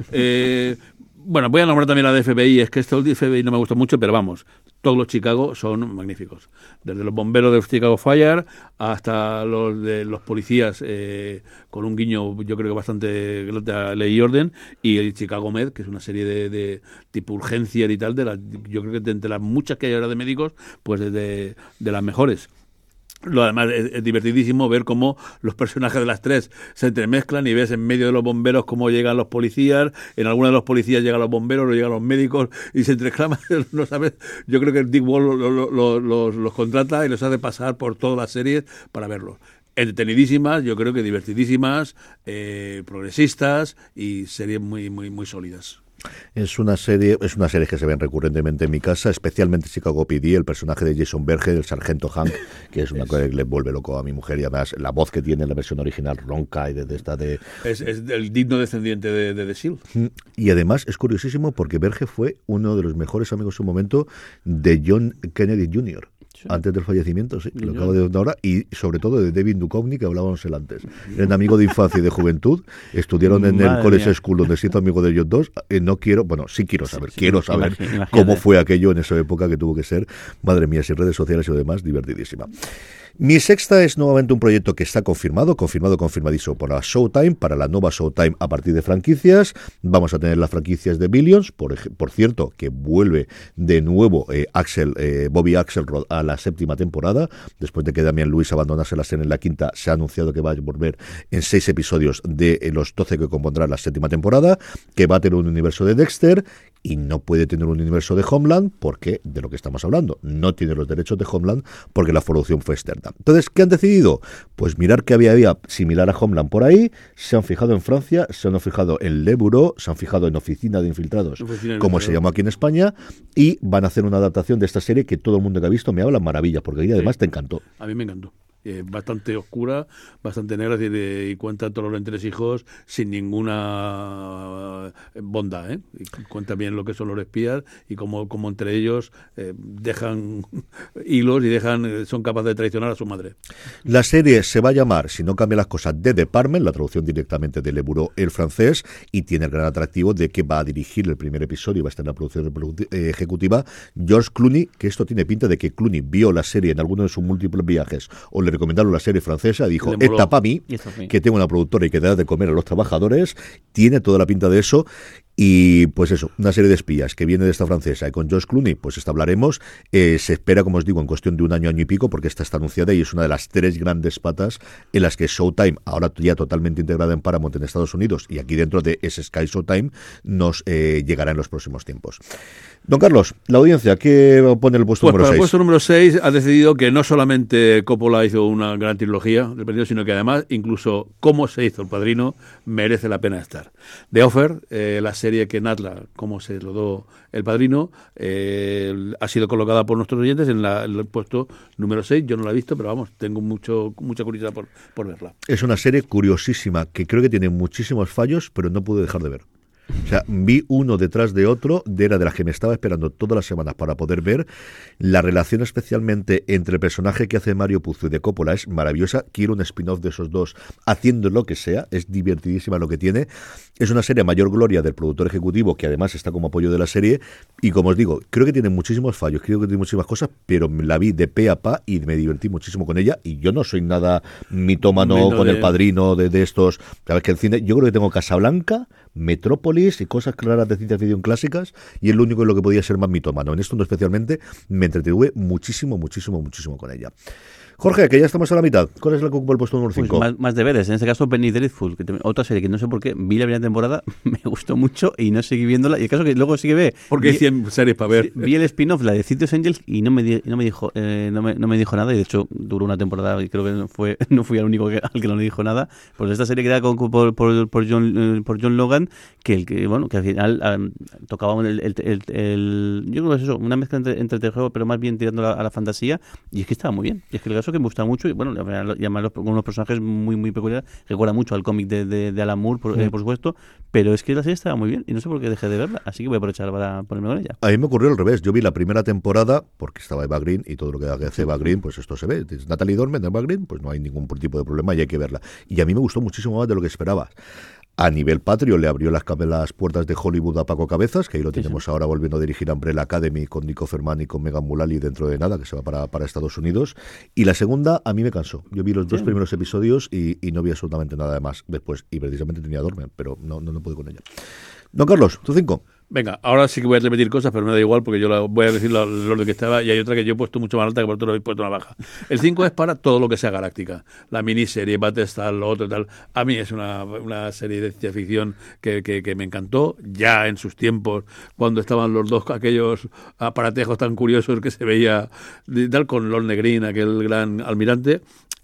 Eh, bueno, voy a nombrar también la de F B I, es que este F B I no me gusta mucho, pero vamos, todos los Chicago son magníficos. Desde los bomberos de Chicago Fire hasta los de los policías, eh, con un guiño yo creo que bastante a Ley y Orden, y el Chicago Med, que es una serie de, de tipo urgencia y tal, de la, yo creo que de entre las muchas que hay ahora de médicos, pues de, de, de las mejores. Lo además es, es divertidísimo ver cómo los personajes de las tres se entremezclan y ves en medio de los bomberos cómo llegan los policías, en alguna de los policías llegan los bomberos, luego llegan los médicos y se entreclaman, no sabes. Yo creo que Dick Wolf lo, lo, lo, los, los contrata y los hace pasar por todas las series para verlos. Entretenidísimas, yo creo que divertidísimas, eh, progresistas y series muy muy muy sólidas. Es una serie, es una serie que se ven recurrentemente en mi casa, especialmente Chicago P D, el personaje de Jason Berger, el sargento Hank, que es una cosa que le vuelve loco a mi mujer, y además la voz que tiene en la versión original ronca y desde esta de... Es, es el digno descendiente de, de The Shield. Y además es curiosísimo porque Berger fue uno de los mejores amigos en su momento de John Kennedy junior Sí. Antes del fallecimiento, sí, lo acabo de ver ahora, y sobre todo de David Duchovny, que hablábamos él antes. Eran amigos de infancia y de juventud, estudiaron en Madre el College mía. School donde se hizo amigo de ellos dos. Eh, no quiero, bueno, sí quiero saber, sí, quiero sí, saber imagínate. Cómo fue aquello en esa época que tuvo que ser, madre mía, sin redes sociales y lo demás, divertidísima. Mi sexta es nuevamente un proyecto que está confirmado, confirmado, confirmadísimo por la Showtime, para la nueva Showtime a partir de franquicias. Vamos a tener las franquicias de Billions, por, por cierto, que vuelve de nuevo eh, Axel, eh, Bobby Axelrod a la séptima temporada. Después de que Damian Lewis abandonase la serie en la quinta, se ha anunciado que va a volver en seis episodios de eh, los doce que compondrá la séptima temporada, que va a tener un universo de Dexter, y no puede tener un universo de Homeland, porque de lo que estamos hablando, no tiene los derechos de Homeland, porque la producción fue externa. Entonces, ¿qué han decidido? Pues mirar que había, había similar a Homeland por ahí, se han fijado en Francia, se han fijado en Le Bureau, se han fijado en Oficina de Infiltrados, Oficina como se llamó aquí en España, y van a hacer una adaptación de esta serie que todo el mundo que ha visto me habla maravillas, porque ahí además sí. Te encantó. A mí me encantó. Eh, bastante oscura, bastante negra, y, y cuenta todos los entresijos sin ninguna bondad, ¿eh? Y cuenta bien lo que son los espías y cómo, cómo entre ellos eh, dejan hilos y dejan son capaces de traicionar a su madre. La serie se va a llamar, si no cambian las cosas, The Department, la traducción directamente de Le Bureau, el francés, y tiene el gran atractivo de que va a dirigir el primer episodio y va a estar en la producción eh, ejecutiva George Clooney, que esto tiene pinta de que Clooney vio la serie en alguno de sus múltiples viajes o le recomendaron la serie francesa, dijo, esta para mí, que tengo una productora y que da de comer a los trabajadores, tiene toda la pinta de eso. Y pues eso, una serie de espías que viene de esta francesa y con George Clooney, pues esta hablaremos. Eh, se espera, como os digo, en cuestión de un año, año y pico, porque esta está anunciada y es una de las tres grandes patas en las que Showtime, ahora ya totalmente integrada en Paramount en Estados Unidos y aquí dentro de ese Sky Showtime, nos eh, llegará en los próximos tiempos. Don Carlos, la audiencia, ¿qué pone el puesto pues número seis? El puesto número seis ha decidido que no solamente Coppola hizo una gran trilogía del Padrino, sino que además, incluso cómo se hizo El Padrino, merece la pena estar. The Offer, eh, la serie que Natla, cómo se rodó El Padrino, eh, ha sido colocada por nuestros oyentes en, la, en el puesto número seis. Yo no la he visto, pero vamos, tengo mucho mucha curiosidad por, por verla. Es una serie curiosísima, que creo que tiene muchísimos fallos, pero no pude dejar de ver. O sea, vi uno detrás de otro, de era de las que me estaba esperando todas las semanas para poder ver. La relación especialmente entre el personaje que hace Mario Puzo y de Coppola es maravillosa. Quiero un spin-off de esos dos haciendo lo que sea, es divertidísima lo que tiene. Es una serie a mayor gloria del productor ejecutivo, que además está como apoyo de la serie, y como os digo, creo que tiene muchísimos fallos, creo que tiene muchísimas cosas, pero la vi de pe a pa y me divertí muchísimo con ella, y yo no soy nada mitómano Menos con de... El Padrino de, de estos, sabes que el cine, yo creo que tengo Casablanca, Metrópolis y cosas claras de ciencia ficción clásicas, y es lo único en lo que podía ser más mitómano. En esto no especialmente, me entretuve muchísimo, muchísimo, muchísimo con ella. Jorge, que ya estamos a la mitad. ¿Cuál es la que ocupa el puesto número cinco? Pues más, más deberes. En este caso, Penny Dreadful, que te, otra serie que no sé por qué, vi la primera temporada, me gustó mucho y no seguí viéndola. Y el caso que luego sí que ve... Porque hay cien series para ver. Vi el spin-off, la de Cities Angels, y no me, di, no me dijo eh, no, me, no me dijo nada. Y de hecho, duró una temporada y creo que no, fue, no fui el único que, al que no le dijo nada. Pues esta serie creada con, por, por, por, John, por John Logan, que el que bueno que al final um, tocaba el, el, el, el... Yo creo que es eso, una mezcla entre, entre el juego, pero más bien tirando a la, a la fantasía. Y es que estaba muy bien. Y es que el caso que me gusta mucho... Y bueno, y además con unos personajes muy muy peculiares, recuerda mucho al cómic de, de, de Alan Moore, por, sí. eh, por supuesto, mucho, pero es que la serie estaba muy bien y no sé por qué dejé de verla, así que voy a aprovechar para ponerme con ella. A mí me ocurrió al revés. Yo vi la primera temporada porque estaba Eva Green y todo lo que hace Eva Green, pues esto se ve. Natalie Dormer, Eva Green, pues no hay ningún tipo de problema y hay que verla. Y a mí me gustó muchísimo más de lo que esperaba. A nivel patrio le abrió las, las puertas de Hollywood a Paco Cabezas, que ahí lo tenemos sí, sí. ahora volviendo a dirigir Umbrella Academy con Nico Ferman y con Megan Mullally dentro de nada, que se va para, para Estados Unidos. Y la segunda a mí me cansó. Yo vi los dos sí. primeros episodios y, y no vi absolutamente nada de más después. Y precisamente tenía Dormer, pero no, no, no pude con ella. Don Carlos, tu cinco. Venga, ahora sí que voy a repetir cosas, pero me da igual porque yo la, voy a decir el orden que estaba y hay otra que yo he puesto mucho más alta que vosotros lo habéis puesto una baja. El cinco es para todo lo que sea galáctica. La miniserie, Battlestar, lo otro y tal. A mí es una, una serie de ciencia ficción que, que, que me encantó. Ya en sus tiempos, cuando estaban los dos, aquellos aparatejos tan curiosos que se veía tal con Lord Negrin, aquel gran almirante.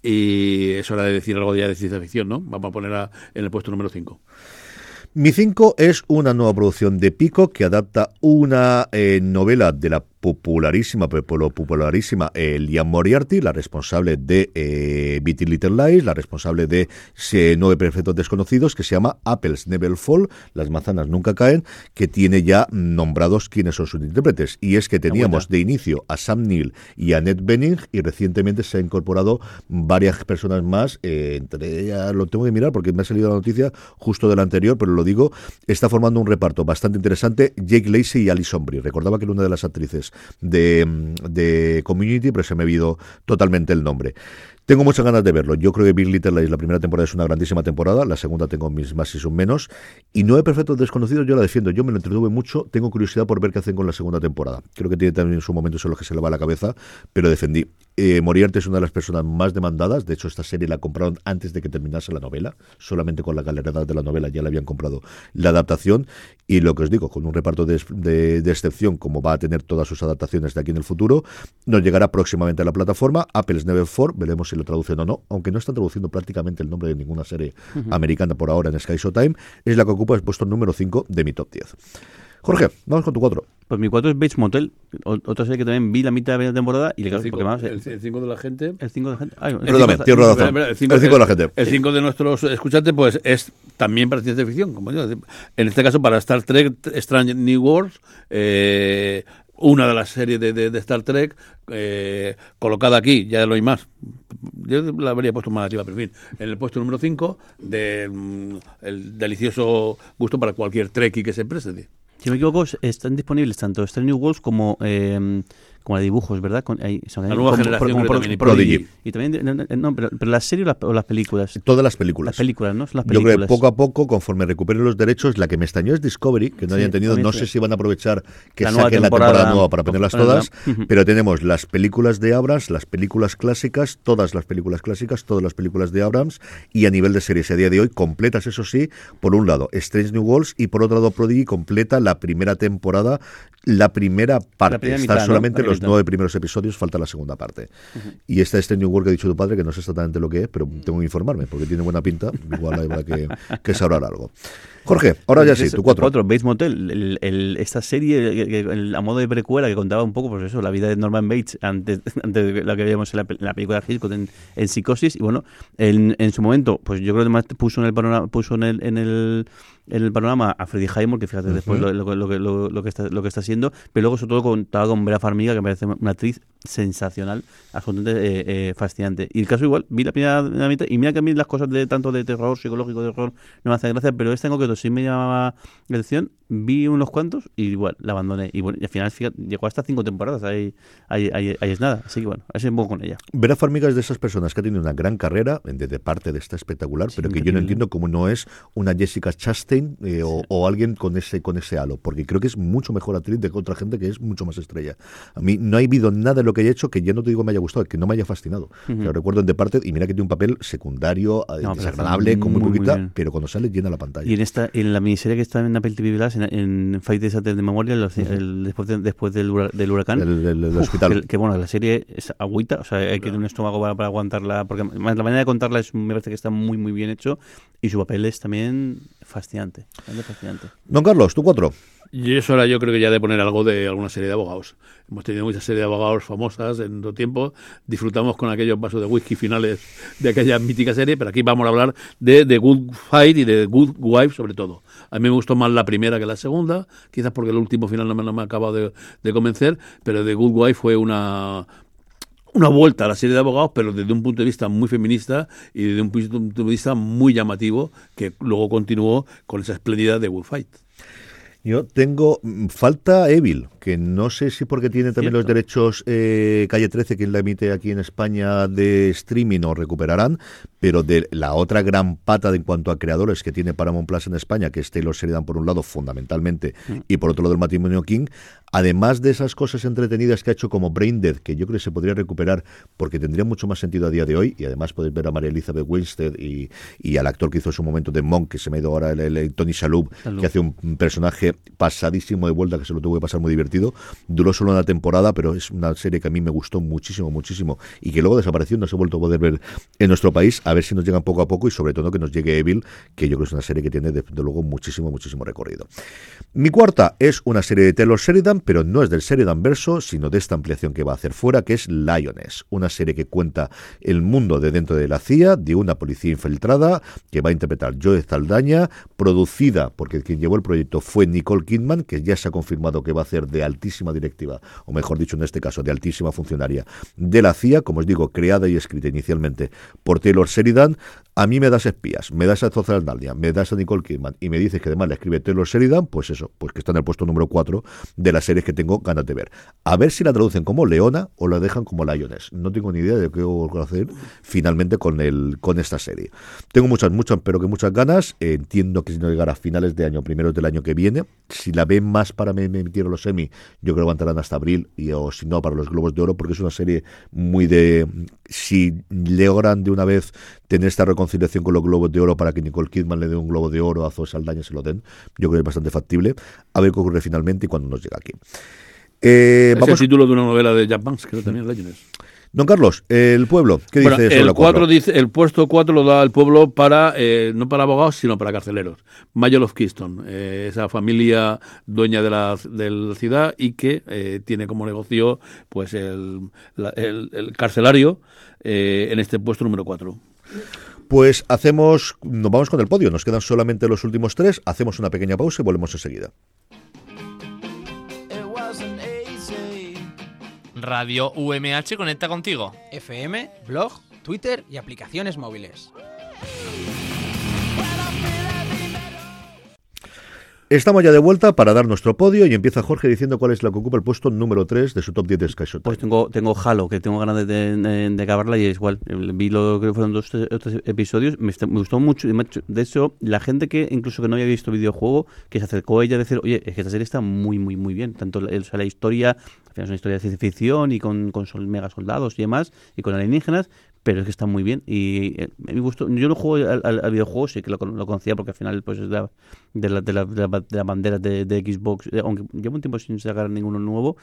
Y es hora de decir algo ya de ciencia ficción, ¿no? Vamos a ponerla en el puesto número cinco. Mi cinco es una nueva producción de Peacock que adapta una eh, novela de la popularísima, pero popularísima eh, Liane Moriarty, la responsable de eh, Big Little Lies, la responsable de eh, Nueve Perfectos Desconocidos, que se llama Apples Never Fall, las manzanas nunca caen, que tiene ya nombrados quiénes son sus intérpretes. Y es que teníamos de inicio a Sam Neill y a Annette Bening, y recientemente se ha incorporado varias personas más, eh, entre ellas, lo tengo que mirar porque me ha salido la noticia justo de la anterior, pero lo digo, está formando un reparto bastante interesante, Jake Lacey y Alison Brie. Recordaba que era una de las actrices de, de Community, pero se me ha ido totalmente el nombre. Tengo muchas ganas de verlo. Yo creo que Big Little Lies, la primera temporada es una grandísima temporada, la segunda tengo mis más y sus menos, y Nueve Perfectos Desconocidos yo la defiendo, yo me lo entretuve mucho, tengo curiosidad por ver qué hacen con la segunda temporada. Creo que tiene también su momento en los que se le va a la cabeza, pero defendí. Eh, Moriarty es una de las personas más demandadas, de hecho esta serie la compraron antes de que terminase la novela, solamente con la galería de la novela ya le habían comprado la adaptación, y lo que os digo, con un reparto de, de, de excepción, como va a tener todas sus adaptaciones de aquí en el futuro, nos llegará próximamente a la plataforma, Apple's Never Fall, veremos si lo traducen o no, aunque no están traduciendo prácticamente el nombre de ninguna serie uh-huh. americana por ahora en Sky Showtime, es la que ocupa el puesto número cinco de mi top diez. Jorge, vamos con tu cuatro. Pues mi cuatro es Bates Motel, otra serie que también vi la mitad de la temporada y le el cinco, más, el cinco de la gente. El cinco de la gente. Ay, el Perdóname, tío razón. El cinco de la gente. El cinco de nuestros escuchantes, pues es también para ciencia ficción, como yo. En este caso para Star Trek Strange New Worlds, eh, una de las series de, de, de Star Trek, eh, colocada aquí, ya no hay más. Yo la habría puesto más arriba, pero en fin, en el puesto número cinco, de, mm, el delicioso gusto para cualquier Trekkie que se preste. Si no me equivoco, están disponibles tanto Strange New Worlds como eh, como de dibujos, ¿verdad? Con, hay, son, la nueva como, generación como, como Prodigy. Prodigy. Y también, no, no pero, pero las series o las, o las películas. Todas las películas. Las películas, ¿no? Son las películas. Yo creo que poco a poco, conforme recuperen los derechos, la que me extrañó es Discovery, que no sí, hayan tenido, no sí. sé si van a aprovechar que la saquen la temporada nueva para ponerlas todas, uh-huh. pero tenemos las películas de Abrams, las películas clásicas, todas las películas clásicas, todas las películas de Abrams, y a nivel de series a día de hoy, completas, eso sí, por un lado, Strange New Worlds, y por otro lado, Prodigy completa la primera temporada, la primera parte. La primera Están mitad, solamente ¿no? los nueve primeros episodios, falta la segunda parte. Uh-huh. Y esta este New World que ha dicho tu padre, que no sé exactamente lo que es, pero tengo que informarme, porque tiene buena pinta, igual habrá que, que sabrá algo. Jorge, ahora ya sí, tu cuatro. Cuatro, Bates Motel, el, el, esta serie el, el, a modo de precuela que contaba un poco, pues eso, la vida de Norman Bates antes, antes de la que veíamos en la, en la película de Hitchcock en, en Psicosis, y bueno, en, en su momento, pues yo creo que además puso en el panorama, puso en el, en el en el panorama a Freddie Highmore, que fíjate uh-huh. después lo, lo, lo, lo, lo que está lo que está haciendo, pero luego sobre todo contaba con Vera Farmiga, que me parece una actriz sensacional, absolutamente eh, eh, fascinante. Y el caso igual, vi la primera la mitad, y mira que a mí las cosas de tanto de terror, psicológico, de horror, no me hacen gracia, pero este en concreto sí me llamaba la atención, vi unos cuantos y igual la abandoné. Y bueno, y al final fíjate, llegó hasta cinco temporadas, ahí, ahí, ahí, ahí es nada. Así que bueno, así un poco con ella. Vera Farmiga es de esas personas que ha tenido una gran carrera, de parte de esta espectacular, sí, pero que yo no entiendo cómo no es una Jessica Chastain eh, sí. o, o alguien con ese con ese halo, porque creo que es mucho mejor actriz de otra gente que es mucho más estrella. A mí no ha habido nada de lo que haya hecho que ya no te digo me haya gustado, que no me haya fascinado. Uh-huh. Lo recuerdo en Departed y mira que tiene un papel secundario, no, desagradable, con muy, muy poquita, muy pero cuando sale llena la pantalla. Y en esta en la miniserie que está en Apple T V Plus, en, en Five Days at the Memorial, uh-huh. el, después, de, después del, hura, del huracán, el, el, el hospital. Que, que bueno, la serie es agüita, o sea, hay que tener un estómago para, para aguantarla, porque la manera de contarla es, me parece que está muy, muy bien hecho, y su papel es también fascinante, fascinante. Don Carlos, tú cuatro. Y eso era yo creo que ya de poner algo de alguna serie de abogados. Hemos tenido muchas series de abogados famosas en otro tiempo, disfrutamos con aquellos vasos de whisky finales de aquella mítica serie, pero aquí vamos a hablar de The Good Fight y de The Good Wife sobre todo. A mí me gustó más la primera que la segunda, quizás porque el último final no me, no me ha acabado de, de convencer, pero The Good Wife fue una... una vuelta a la serie de abogados, pero desde un punto de vista muy feminista y desde un punto de vista muy llamativo, que luego continuó con esa espléndida de Good Fight. Yo tengo, falta Evil, que no sé si porque tiene también Cierto. los derechos eh, Calle trece, quien la emite aquí en España de streaming, o recuperarán, pero de la otra gran pata de en cuanto a creadores que tiene Paramount Plus en España, que es Taylor Sheridan por un lado, fundamentalmente, mm. y por otro lado el matrimonio King, además de esas cosas entretenidas que ha hecho como Brain Dead, que yo creo que se podría recuperar porque tendría mucho más sentido a día de hoy, y además podéis ver a María Elizabeth Winstead y, y al actor que hizo en su momento de Monk, que se me ha ido ahora, el, el, el Tony Shalhoub, Shalhoub, que hace un personaje pasadísimo de vuelta, que se lo tuvo que pasar muy divertido. Duró solo una temporada, pero es una serie que a mí me gustó muchísimo, muchísimo, y que luego desapareció, no se ha vuelto a poder ver en nuestro país. A ver si nos llegan poco a poco, y sobre todo que nos llegue Evil, que yo creo que es una serie que tiene de, de luego muchísimo, muchísimo recorrido. Mi cuarta es una serie de Taylor Sheridan, pero no es del Sheridan verso, sino de esta ampliación que va a hacer fuera, que es Lioness, una serie que cuenta el mundo de dentro de la C I A, de una policía infiltrada, que va a interpretar Joe Saldaña, producida, porque quien llevó el proyecto fue Nicole Kidman, que ya se ha confirmado que va a hacer de altísima directiva, o mejor dicho en este caso, de altísima funcionaria de la C I A, como os digo, creada y escrita inicialmente por Taylor Sheridan. A mí me das espías, me das a Zoe Saldaña, me das a Nicole Kidman, y me dices que además la escribe Taylor Sheridan, pues eso, pues que está en el puesto número cuatro de las series que tengo ganas de ver. A ver si la traducen como Leona o la dejan como Lioness. No tengo ni idea de qué voy a hacer finalmente con el con esta serie. Tengo muchas, muchas, pero que muchas ganas. Eh, entiendo que si no llegara a finales de año, primeros del año que viene, si la ven más para me emitir los Emmy, yo creo que aguantarán hasta abril, y o si no, para los Globos de Oro, porque es una serie muy de... Si logran de una vez tener esta reconciliación con los Globos de Oro para que Nicole Kidman le dé un Globo de Oro, a Zoe Saldaña se lo den, yo creo que es bastante factible. A ver qué ocurre finalmente y cuando nos llega aquí. Eh, es vamos... el título de una novela de Jack Vance, que no tenía Legends. Don Carlos, el pueblo, ¿qué dice bueno, sobre el la cuatro? Dice, el puesto cuatro lo da el pueblo para, eh, no para abogados, sino para carceleros. Mayall of Keystone, eh, esa familia dueña de la, de la ciudad y que eh, tiene como negocio pues el, la, el, el carcelario eh, en este puesto número cuatro. Pues hacemos, nos vamos con el podio, nos quedan solamente los últimos tres, hacemos una pequeña pausa y volvemos enseguida. Radio U M H conecta contigo. F M, blog, Twitter y aplicaciones móviles. Estamos ya de vuelta para dar nuestro podio, y empieza Jorge diciendo cuál es la que ocupa el puesto número tres de su top diez de Sky Showtime. Pues tengo, tengo Halo, que tengo ganas de, de, de acabarla, y es igual. Vi lo que fueron dos otros episodios, me, me gustó mucho. De hecho, la gente que incluso que no había visto el videojuego, que se acercó a ella a decir, oye, es que esta serie está muy, muy, muy bien. Tanto la, o sea, la historia, al final es una historia de ciencia ficción y con, con sol, mega soldados y demás, y con alienígenas, pero es que está muy bien y eh, me gustó. Yo no juego al, al, al videojuego, sí que lo, lo conocía porque al final pues es de la, de la, de la, de la, de la bandera de, de Xbox, eh, aunque llevo un tiempo sin sacar ninguno nuevo,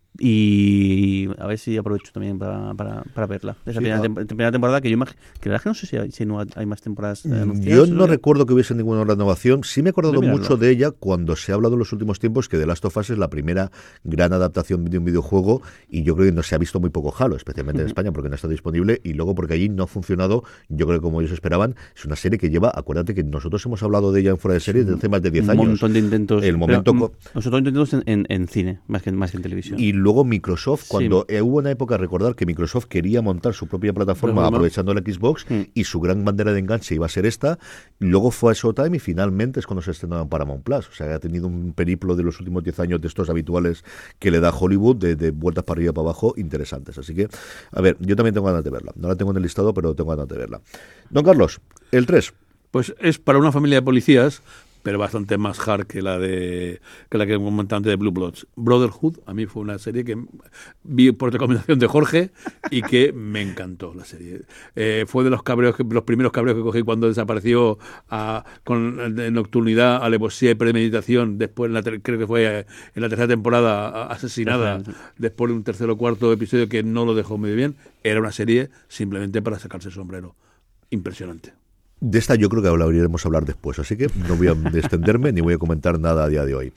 y a ver si aprovecho también para, para, para verla. Esa sí, primera, tem- primera temporada que yo imagino, que la verdad que no sé si hay, si no hay más temporadas eh, anunciadas. Yo no recuerdo que hubiese ninguna renovación. Sí me he acordado mucho de ella cuando se ha hablado en los últimos tiempos que The Last of Us es la primera gran adaptación de un videojuego, y yo creo que no se ha visto muy poco Halo, especialmente en España, porque no está disponible, y luego porque allí no ha funcionado, yo creo que como ellos esperaban. Es una serie que lleva, acuérdate que nosotros hemos hablado de ella en Fuera de Series desde hace más de diez años. Un montón de intentos. El momento pero, co- nosotros intentos en, en, en cine, más que, más que en televisión. Y luego Microsoft, cuando sí. eh, hubo una época, recordar que Microsoft quería montar su propia plataforma pero, aprovechando la Xbox, mm. y su gran bandera de enganche iba a ser esta. Luego fue a Showtime y finalmente es cuando se estrenó en Paramount Plus. O sea, ha tenido un periplo de los últimos diez años de estos habituales que le da Hollywood, de, de vueltas para arriba y para abajo, interesantes. Así que, a ver, yo también tengo ganas de verla. No la tengo en el listado, pero tengo ganas de verla. Don Carlos, el tres. Pues es para una familia de policías, pero bastante más hard que la de que la que comentaba antes de Blue Bloods. Brotherhood, a mí fue una serie que vi por recomendación de Jorge y que me encantó la serie. Eh, fue de los cabreos, que, los primeros cabreos que cogí cuando desapareció a, con de nocturnidad, alevosía y premeditación. Después, en la ter- creo que fue en la tercera temporada, asesinada, después de un tercer o cuarto episodio que no lo dejó muy bien. Era una serie simplemente para sacarse el sombrero. Impresionante. De esta yo creo que hablaremos a hablar después, así que no voy a extenderme ni voy a comentar nada a día de hoy.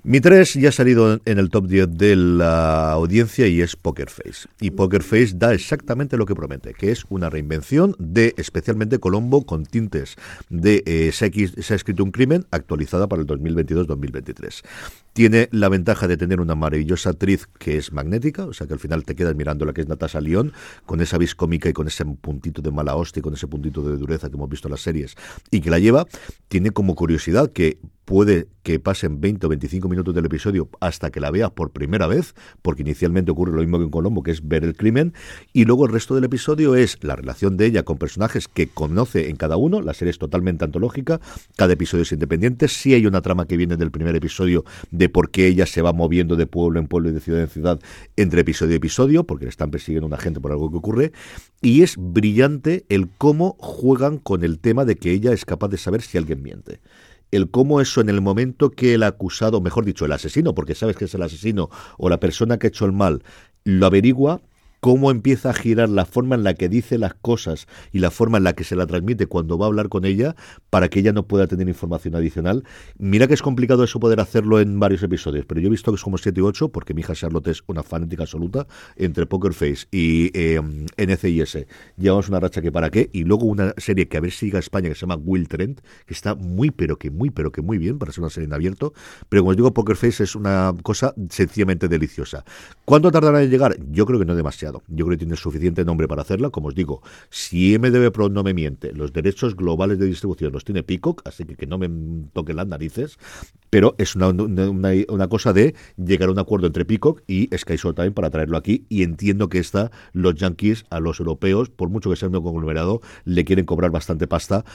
Mi tres ya ha salido en el top diez de la audiencia y es Poker Face. Y Poker Face da exactamente lo que promete, que es una reinvención de especialmente Colombo con tintes de eh, se, ha, se ha escrito un crimen actualizada para el dos mil veintidós dos mil veintitrés. Tiene la ventaja de tener una maravillosa actriz que es magnética, o sea que al final te quedas mirando la que es Natasha Lyonne, con esa vis cómica y con ese puntito de mala hostia y con ese puntito de dureza que hemos visto en las series y que la lleva. Tiene como curiosidad que puede que pasen veinte o veinticinco minutos del episodio hasta que la veas por primera vez, porque inicialmente ocurre lo mismo que en Colombo, que es ver el crimen, y luego el resto del episodio es la relación de ella con personajes que conoce en cada uno. La serie es totalmente antológica, cada episodio es independiente. Sí hay una trama que viene del primer episodio de por qué ella se va moviendo de pueblo en pueblo y de ciudad en ciudad entre episodio y episodio, porque le están persiguiendo a una gente por algo que ocurre, y es brillante el cómo juegan con el tema de que ella es capaz de saber si alguien miente. El cómo eso en el momento que el acusado, mejor dicho, el asesino, porque sabes que es el asesino o la persona que ha hecho el mal, lo averigua, cómo empieza a girar la forma en la que dice las cosas y la forma en la que se la transmite cuando va a hablar con ella para que ella no pueda tener información adicional. Mira que es complicado eso poder hacerlo en varios episodios, pero yo he visto que es como siete y ocho porque mi hija Charlotte es una fanática absoluta entre Poker Face y eh, N C I S. Llevamos una racha que para qué, y luego una serie que a ver si llega a España que se llama Will Trent, que está muy pero que muy pero que muy bien para ser una serie en abierto, pero como os digo, Poker Face es una cosa sencillamente deliciosa. ¿Cuánto tardará en llegar? Yo creo que no demasiado. Yo creo que tiene suficiente nombre para hacerla. Como os digo, si M D B Pro no me miente, los derechos globales de distribución los tiene Peacock, así que que no me toquen las narices, pero es una, una, una cosa de llegar a un acuerdo entre Peacock y Sky Showtime para traerlo aquí, y entiendo que esta, los yankees a los europeos, por mucho que sea un conglomerado, le quieren cobrar bastante pasta,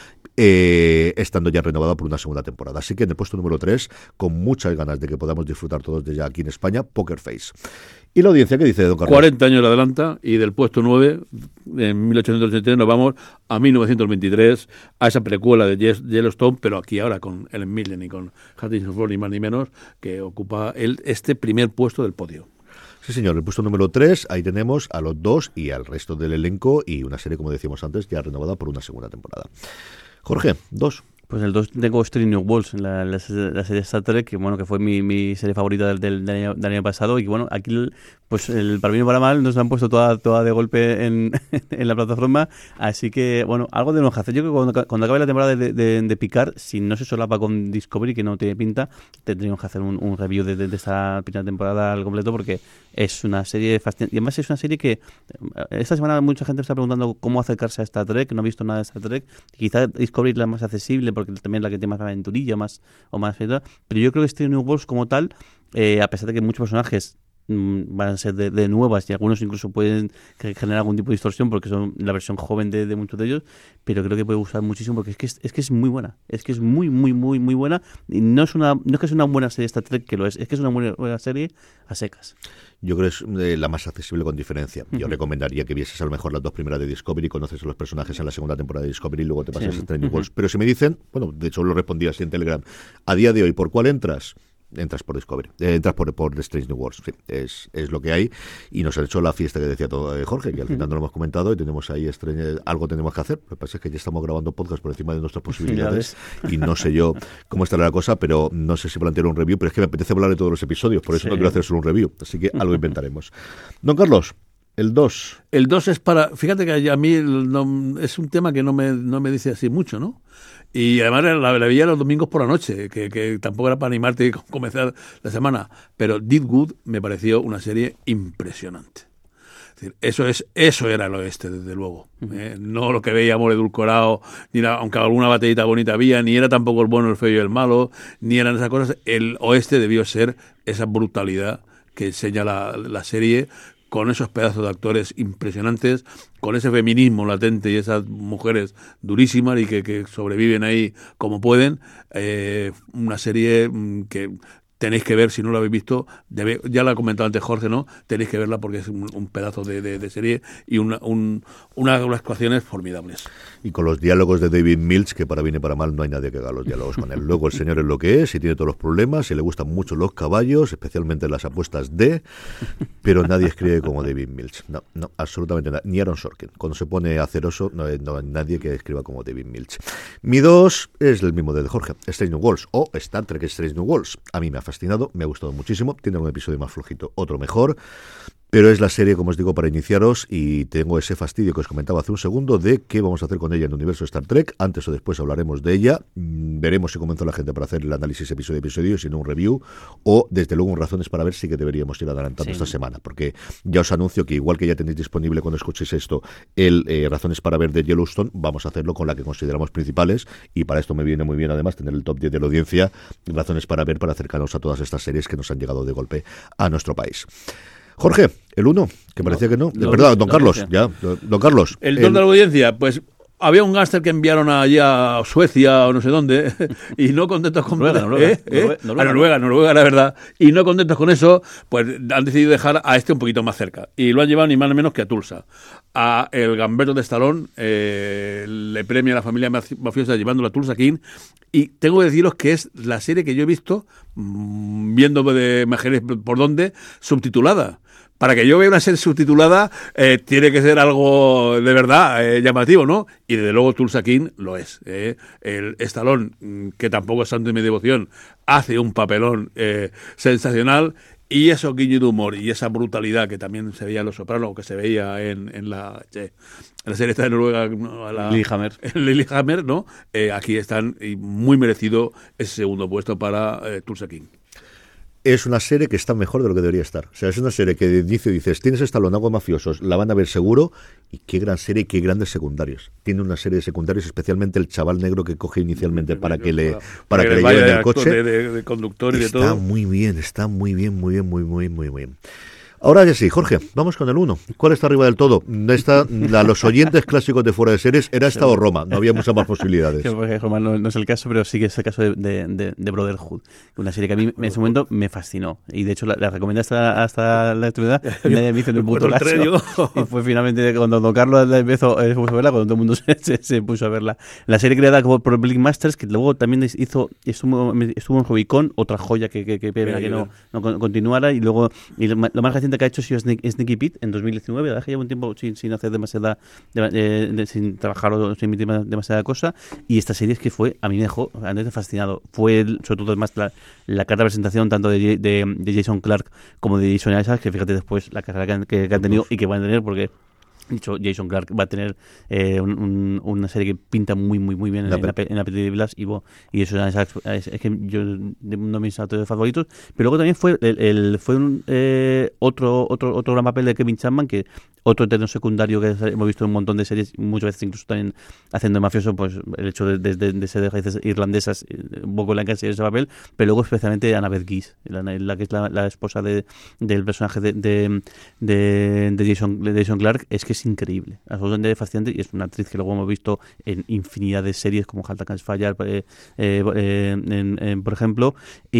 eh, estando ya renovada por una segunda temporada. Así que en el puesto número tres, con muchas ganas de que podamos disfrutar todos de ya aquí en España, Poker Face. ¿Y la audiencia qué dice, don Carlos? cuarenta años le adelanta, y del puesto nueve, en mil ochocientos ochenta y tres, nos vamos a mil novecientos veintitrés, a esa precuela de Yellowstone, pero aquí ahora con Ellen Mirren y con Harrison Ford, ni más ni menos, que ocupa el, este primer puesto del podio. Sí, señor, el puesto número tres, ahí tenemos a los dos y al resto del elenco, y una serie, como decíamos antes, ya renovada por una segunda temporada. Jorge, dos. Pues el dos tengo Strange New Worlds, la, la, la serie Star Trek, que bueno, que fue mi, mi serie favorita del, del, del, año, del año pasado, y bueno, aquí pues el para bien o para mal nos han puesto toda, toda de golpe en, en la plataforma, así que bueno, algo de enojarse. Yo creo que cuando, cuando acabe la temporada de, de, de Picard, si no se solapa con Discovery, que no tiene pinta, tendríamos que hacer un, un review de, de, de esta primera temporada al completo, porque es una serie fascinante, y además es una serie que esta semana mucha gente está preguntando cómo acercarse a Star Trek, no ha visto nada de Star Trek, quizá Discovery es la más accesible, porque también es la que tiene más aventurilla, más o más, pero yo creo que este New Worlds como tal, eh, a pesar de que muchos personajes mmm, van a ser de, de nuevas, y algunos incluso pueden generar algún tipo de distorsión porque son la versión joven de, de muchos de ellos, pero creo que puede gustar muchísimo porque es que es, es que es muy buena, es que es muy muy muy muy buena, y no es una no es que es una buena serie Star Trek, que lo es, es que es una buena, buena serie a secas. Yo creo que es eh, la más accesible con diferencia. Yo uh-huh. recomendaría que vieses a lo mejor las dos primeras de Discovery, conoces a los personajes en la segunda temporada de Discovery y luego te pasas sí. a Strange New Worlds. Uh-huh. Pero si me dicen, bueno, de hecho lo respondí así en Telegram, a día de hoy, ¿por cuál entras? Entras por Discovery, eh, entras por, por Strange New Worlds, sí, es, es lo que hay, y nos ha hecho la fiesta que decía todo eh, Jorge, que al final no lo hemos comentado y tenemos ahí extraña, algo tenemos que hacer. Lo que pasa es que ya estamos grabando podcast por encima de nuestras posibilidades y no sé yo cómo estará la cosa, pero no sé si plantear un review, pero es que me apetece hablar de todos los episodios, por eso sí. no quiero hacer solo un review, así que algo inventaremos. Don Carlos, el dos. El dos es para, fíjate que a mí no, es un tema que no me, no me dice así mucho, ¿no? Y además la, la veía los domingos por la noche, que, que tampoco era para animarte a comenzar la semana, pero Did Good me pareció una serie impresionante. Es decir, eso es eso era el oeste, desde luego. ¿eh? No lo que veíamos edulcorado, ni era, aunque alguna batallita bonita había, ni era tampoco el bueno, el feo y el malo, ni eran esas cosas. El oeste debió ser esa brutalidad que enseña la, la serie, con esos pedazos de actores impresionantes, con ese feminismo latente y esas mujeres durísimas y que, que sobreviven ahí como pueden. Eh, una serie que tenéis que ver, si no lo habéis visto, debe, ya la ha comentado antes Jorge, ¿no? Tenéis que verla porque es un, un pedazo de, de, de serie y una, un, una, unas actuaciones formidables. Y con los diálogos de David Milch, que para bien y para mal no hay nadie que haga los diálogos con él. Luego el señor es lo que es y tiene todos los problemas y le gustan mucho los caballos, especialmente las apuestas de, pero nadie escribe como David Milch. No, no, absolutamente nada. Ni Aaron Sorkin. Cuando se pone aceroso, no hay, no hay nadie que escriba como David Milch. Mi dos es el mismo del Jorge, Strange New Worlds o Star Trek Strange New Worlds. A mí me ha fascinado, me ha gustado muchísimo. Tiene un episodio más flojito, otro mejor. Pero es la serie, como os digo, para iniciaros, y tengo ese fastidio que os comentaba hace un segundo de qué vamos a hacer con ella en el universo Star Trek. Antes o después hablaremos de ella. Mm, veremos si comenzó la gente para hacer el análisis episodio a episodio, si no un review, o desde luego un razones para ver si que deberíamos ir adelantando sí. esta semana, porque ya os anuncio que igual que ya tenéis disponible cuando escuchéis esto el eh, razones para ver de Yellowstone, vamos a hacerlo con la que consideramos principales, y para esto me viene muy bien además tener el top diez de la audiencia, razones para ver, para acercarnos a todas estas series que nos han llegado de golpe a nuestro país. Jorge, el uno, que parecía no, que no. no Perdón, don no, Carlos, no, ya. Don Carlos. El don el... de la audiencia, pues había un gángster que enviaron allá a Suecia o no sé dónde, y no contentos con... Noruega, Noruega, ¿eh? ¿Eh? Noruega, Noruega, a Noruega, Noruega, la verdad. Y no contentos con eso, pues han decidido dejar a este un poquito más cerca. Y lo han llevado ni más ni menos que a Tulsa. A el gamberto de Stallone eh, le premia a la familia mafiosa llevándolo a Tulsa King. Y tengo que deciros que es la serie que yo he visto, mmm, viendo de imágenes por dónde, subtitulada. Para que yo vea una serie subtitulada, eh, tiene que ser algo de verdad eh, llamativo, ¿no? Y desde luego Tulsa King lo es. Eh. El Stallone, que tampoco es santo de mi devoción, hace un papelón eh, sensacional. Y esos guiños de humor y esa brutalidad que también se veía en Los Sopranos, que se veía en, en, la, che, en la serie esta de Noruega, la, Lillehammer, Lillehammer, ¿no? Eh, aquí están, y muy merecido ese segundo puesto para eh, Tulsa King. Es una serie que está mejor de lo que debería estar. O sea, es una serie que dice, dices, tienes Stallone, hago mafiosos, la van a ver seguro, y qué gran serie, qué grandes secundarios. Tiene una serie de secundarios, especialmente el chaval negro que coge inicialmente sí, para que le para, para que, que le lleven el coche. De, de, de conductor y está de todo. Está muy bien, está muy bien, muy bien, muy, muy, muy bien. Ahora ya sí, Jorge, vamos con el uno. ¿Cuál está arriba del todo? Está, la, los oyentes clásicos de Fuera de Series, era esta o Roma, no había muchas más posibilidades. Roma no, no es el caso, pero sí que es el caso de, de, de, de Brotherhood, una serie que a mí en ese momento me fascinó, y de hecho la, la recomendé hasta, hasta la actualidad, y nadie me hizo ni un puto caso, y fue finalmente cuando Don Carlos empezó eh, a verla, cuando todo el mundo se, se, se puso a verla. La serie creada por Blink Masters, que luego también hizo, estuvo, estuvo en Rubicon, otra joya que, que, que, que, que no, no continuara, y luego y lo, lo más reciente que ha hecho ha sido Sneaky, Sneaky Pete en dos mil diecinueve, la verdad que lleva un tiempo sin, sin hacer demasiada, de, de, de, sin trabajar o sin emitir demasiada cosa, y esta serie es que fue, a mí me dejó realmente fascinado. Fue sobre todo además la, la carta de presentación tanto de, de, de Jason Clarke como de Jason Isaacs, que fíjate después la carrera que han, que, que han tenido y que van a tener, porque dicho Jason Clarke va a tener eh, un, un, una serie que pinta muy muy muy bien en la, en la, en la película, y, y eso es, es, es que yo uno de mis actores favoritos. Pero luego también fue el, el fue un, eh, otro otro otro gran papel de Kevin Chapman, que otro eterno secundario que hemos visto en un montón de series, muchas veces incluso también haciendo de mafioso, pues el hecho de, de, de ser de raíces irlandesas, un poco la encaje de ese papel, pero luego especialmente Annabeth Gish, la, la que es la, la esposa de, del personaje de, de, de, de, Jason, de Jason Clarke, es que es increíble, absolutamente fascinante, y es una actriz que luego hemos visto en infinidad de series como Halt and Catch Fire, eh, eh, eh, en, en, por ejemplo,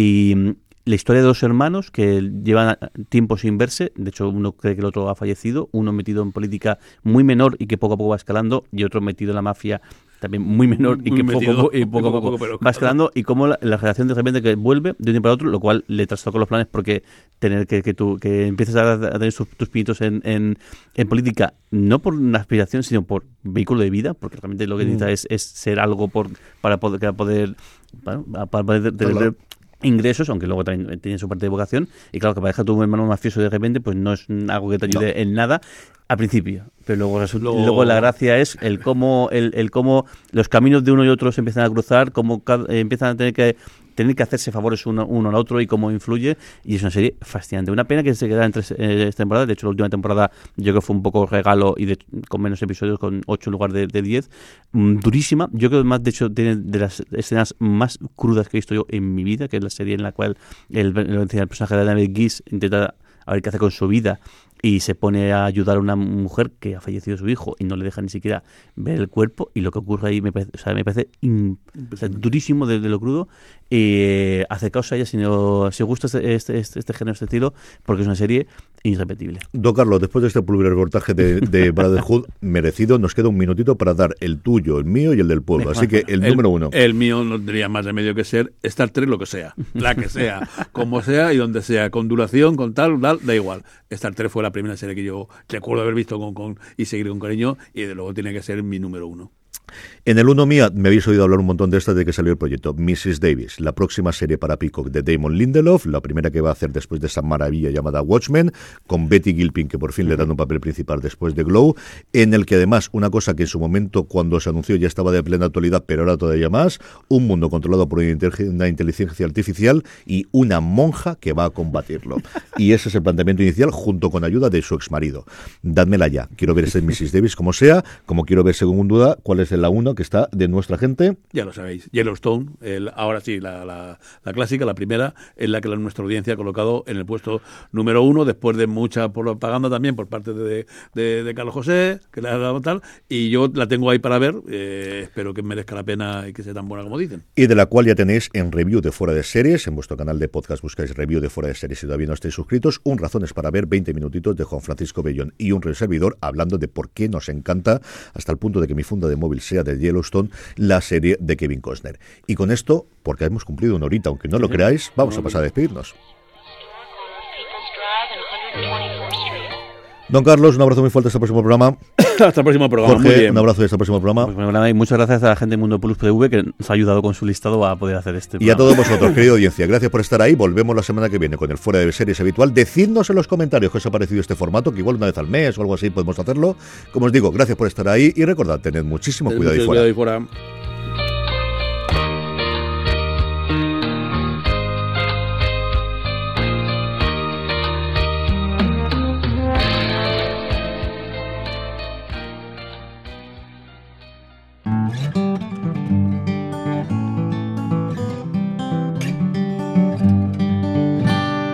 y la historia de dos hermanos que llevan tiempo sin verse, de hecho uno cree que el otro ha fallecido, uno metido en política muy menor y que poco a poco va escalando, y otro metido en la mafia también muy menor y que poco, poco, y poco a poco, poco, poco va escalando, y cómo la, la relación de repente que vuelve de un tiempo para otro, lo cual le trastoca los planes, porque tener que, que tú que empieces a, a tener sus, tus pinitos en, en, en política, no por una aspiración sino por vehículo de vida, porque realmente lo que necesita mm. es, es ser algo por para poder, para poder, bueno, para poder tener claro. ingresos, aunque luego también tiene su parte de vocación, y claro, que para dejar a tu hermano mafioso de repente, pues no es algo que te ayude no. en nada al principio, pero luego, luego luego la gracia es el cómo el, el cómo los caminos de uno y otro se empiezan a cruzar, cómo cada, eh, empiezan a tener que tener que hacerse favores uno, uno al otro, y cómo influye, y es una serie fascinante. Una pena que se quedara en tres eh, temporadas, de hecho la última temporada yo creo que fue un poco regalo, y de, con menos episodios, con ocho en lugar de, de diez, mm, durísima, yo creo que más de hecho tiene de las escenas más crudas que he visto yo en mi vida, que es la serie en la cual el, el, el personaje de Annabeth Gish intenta a ver qué hace con su vida, y se pone a ayudar a una mujer que ha fallecido su hijo y no le deja ni siquiera ver el cuerpo, y lo que ocurre ahí me parece, o sea, me parece in, o sea, durísimo de, de lo crudo. Eh, acercaos a ella si, no, si os gusta este, este, este, este género, este estilo, porque es una serie irrepetible. Don Carlos, después de este público reportaje de, de Brotherhood merecido, nos queda un minutito para dar el tuyo, el mío y el del pueblo, así que el, el número uno. El mío no tendría más remedio que ser Star Trek, lo que sea, la que sea, como sea y donde sea, con duración, con tal, tal, da igual. Star Trek fue la primera serie que yo recuerdo haber visto con, con y seguir con cariño, y de luego tiene que ser mi número uno. En el uno mía me habéis oído hablar un montón de esta de que salió el proyecto missus Davis, la próxima serie para Peacock de Damon Lindelof, la primera que va a hacer después de esa maravilla llamada Watchmen, con Betty Gilpin, que por fin le dan un papel principal después de Glow, en el que además, una cosa que en su momento cuando se anunció ya estaba de plena actualidad, pero ahora todavía más, un mundo controlado por una inteligencia artificial y una monja que va a combatirlo. Y ese es el planteamiento inicial, junto con ayuda de su exmarido. Dádmela ya, quiero ver ese missus Davis como sea, como quiero ver según duda cuál es la uno que está de nuestra gente. Ya lo sabéis, Yellowstone, el, ahora sí, la, la, la clásica, la primera, es la que la, nuestra audiencia ha colocado en el puesto número uno, después de mucha propaganda también por parte de, de, de Carlos José, que le ha dado tal, y yo la tengo ahí para ver, eh, espero que merezca la pena y que sea tan buena como dicen. Y de la cual ya tenéis en review de Fuera de Series, en vuestro canal de podcast buscáis review de Fuera de Series si todavía no estáis suscritos, un razones para ver, veinte minutitos de Juan Francisco Bellón y un servidor hablando de por qué nos encanta, hasta el punto de que mi funda de móvil sea de Yellowstone, la serie de Kevin Costner. Y con esto, porque hemos cumplido una horita, aunque no lo creáis, vamos a pasar a despedirnos. Don Carlos, un abrazo muy fuerte hasta el próximo programa. Hasta el próximo programa. Jorge, muy bien. Un abrazo y hasta el próximo programa. Pues bueno, y muchas gracias a la gente de Mundo Plus P V que nos ha ayudado con su listado a poder hacer este programa. Y a todos vosotros, querida audiencia, gracias por estar ahí. Volvemos la semana que viene con el Fuera de Series habitual. Decidnos en los comentarios qué os ha parecido este formato, que igual una vez al mes o algo así podemos hacerlo. Como os digo, gracias por estar ahí y recordad, tened muchísimo cuidado ahí fuera. Cuidado ahí fuera.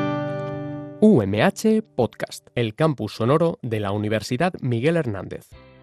U M H Podcast, el campus sonoro de la Universidad Miguel Hernández.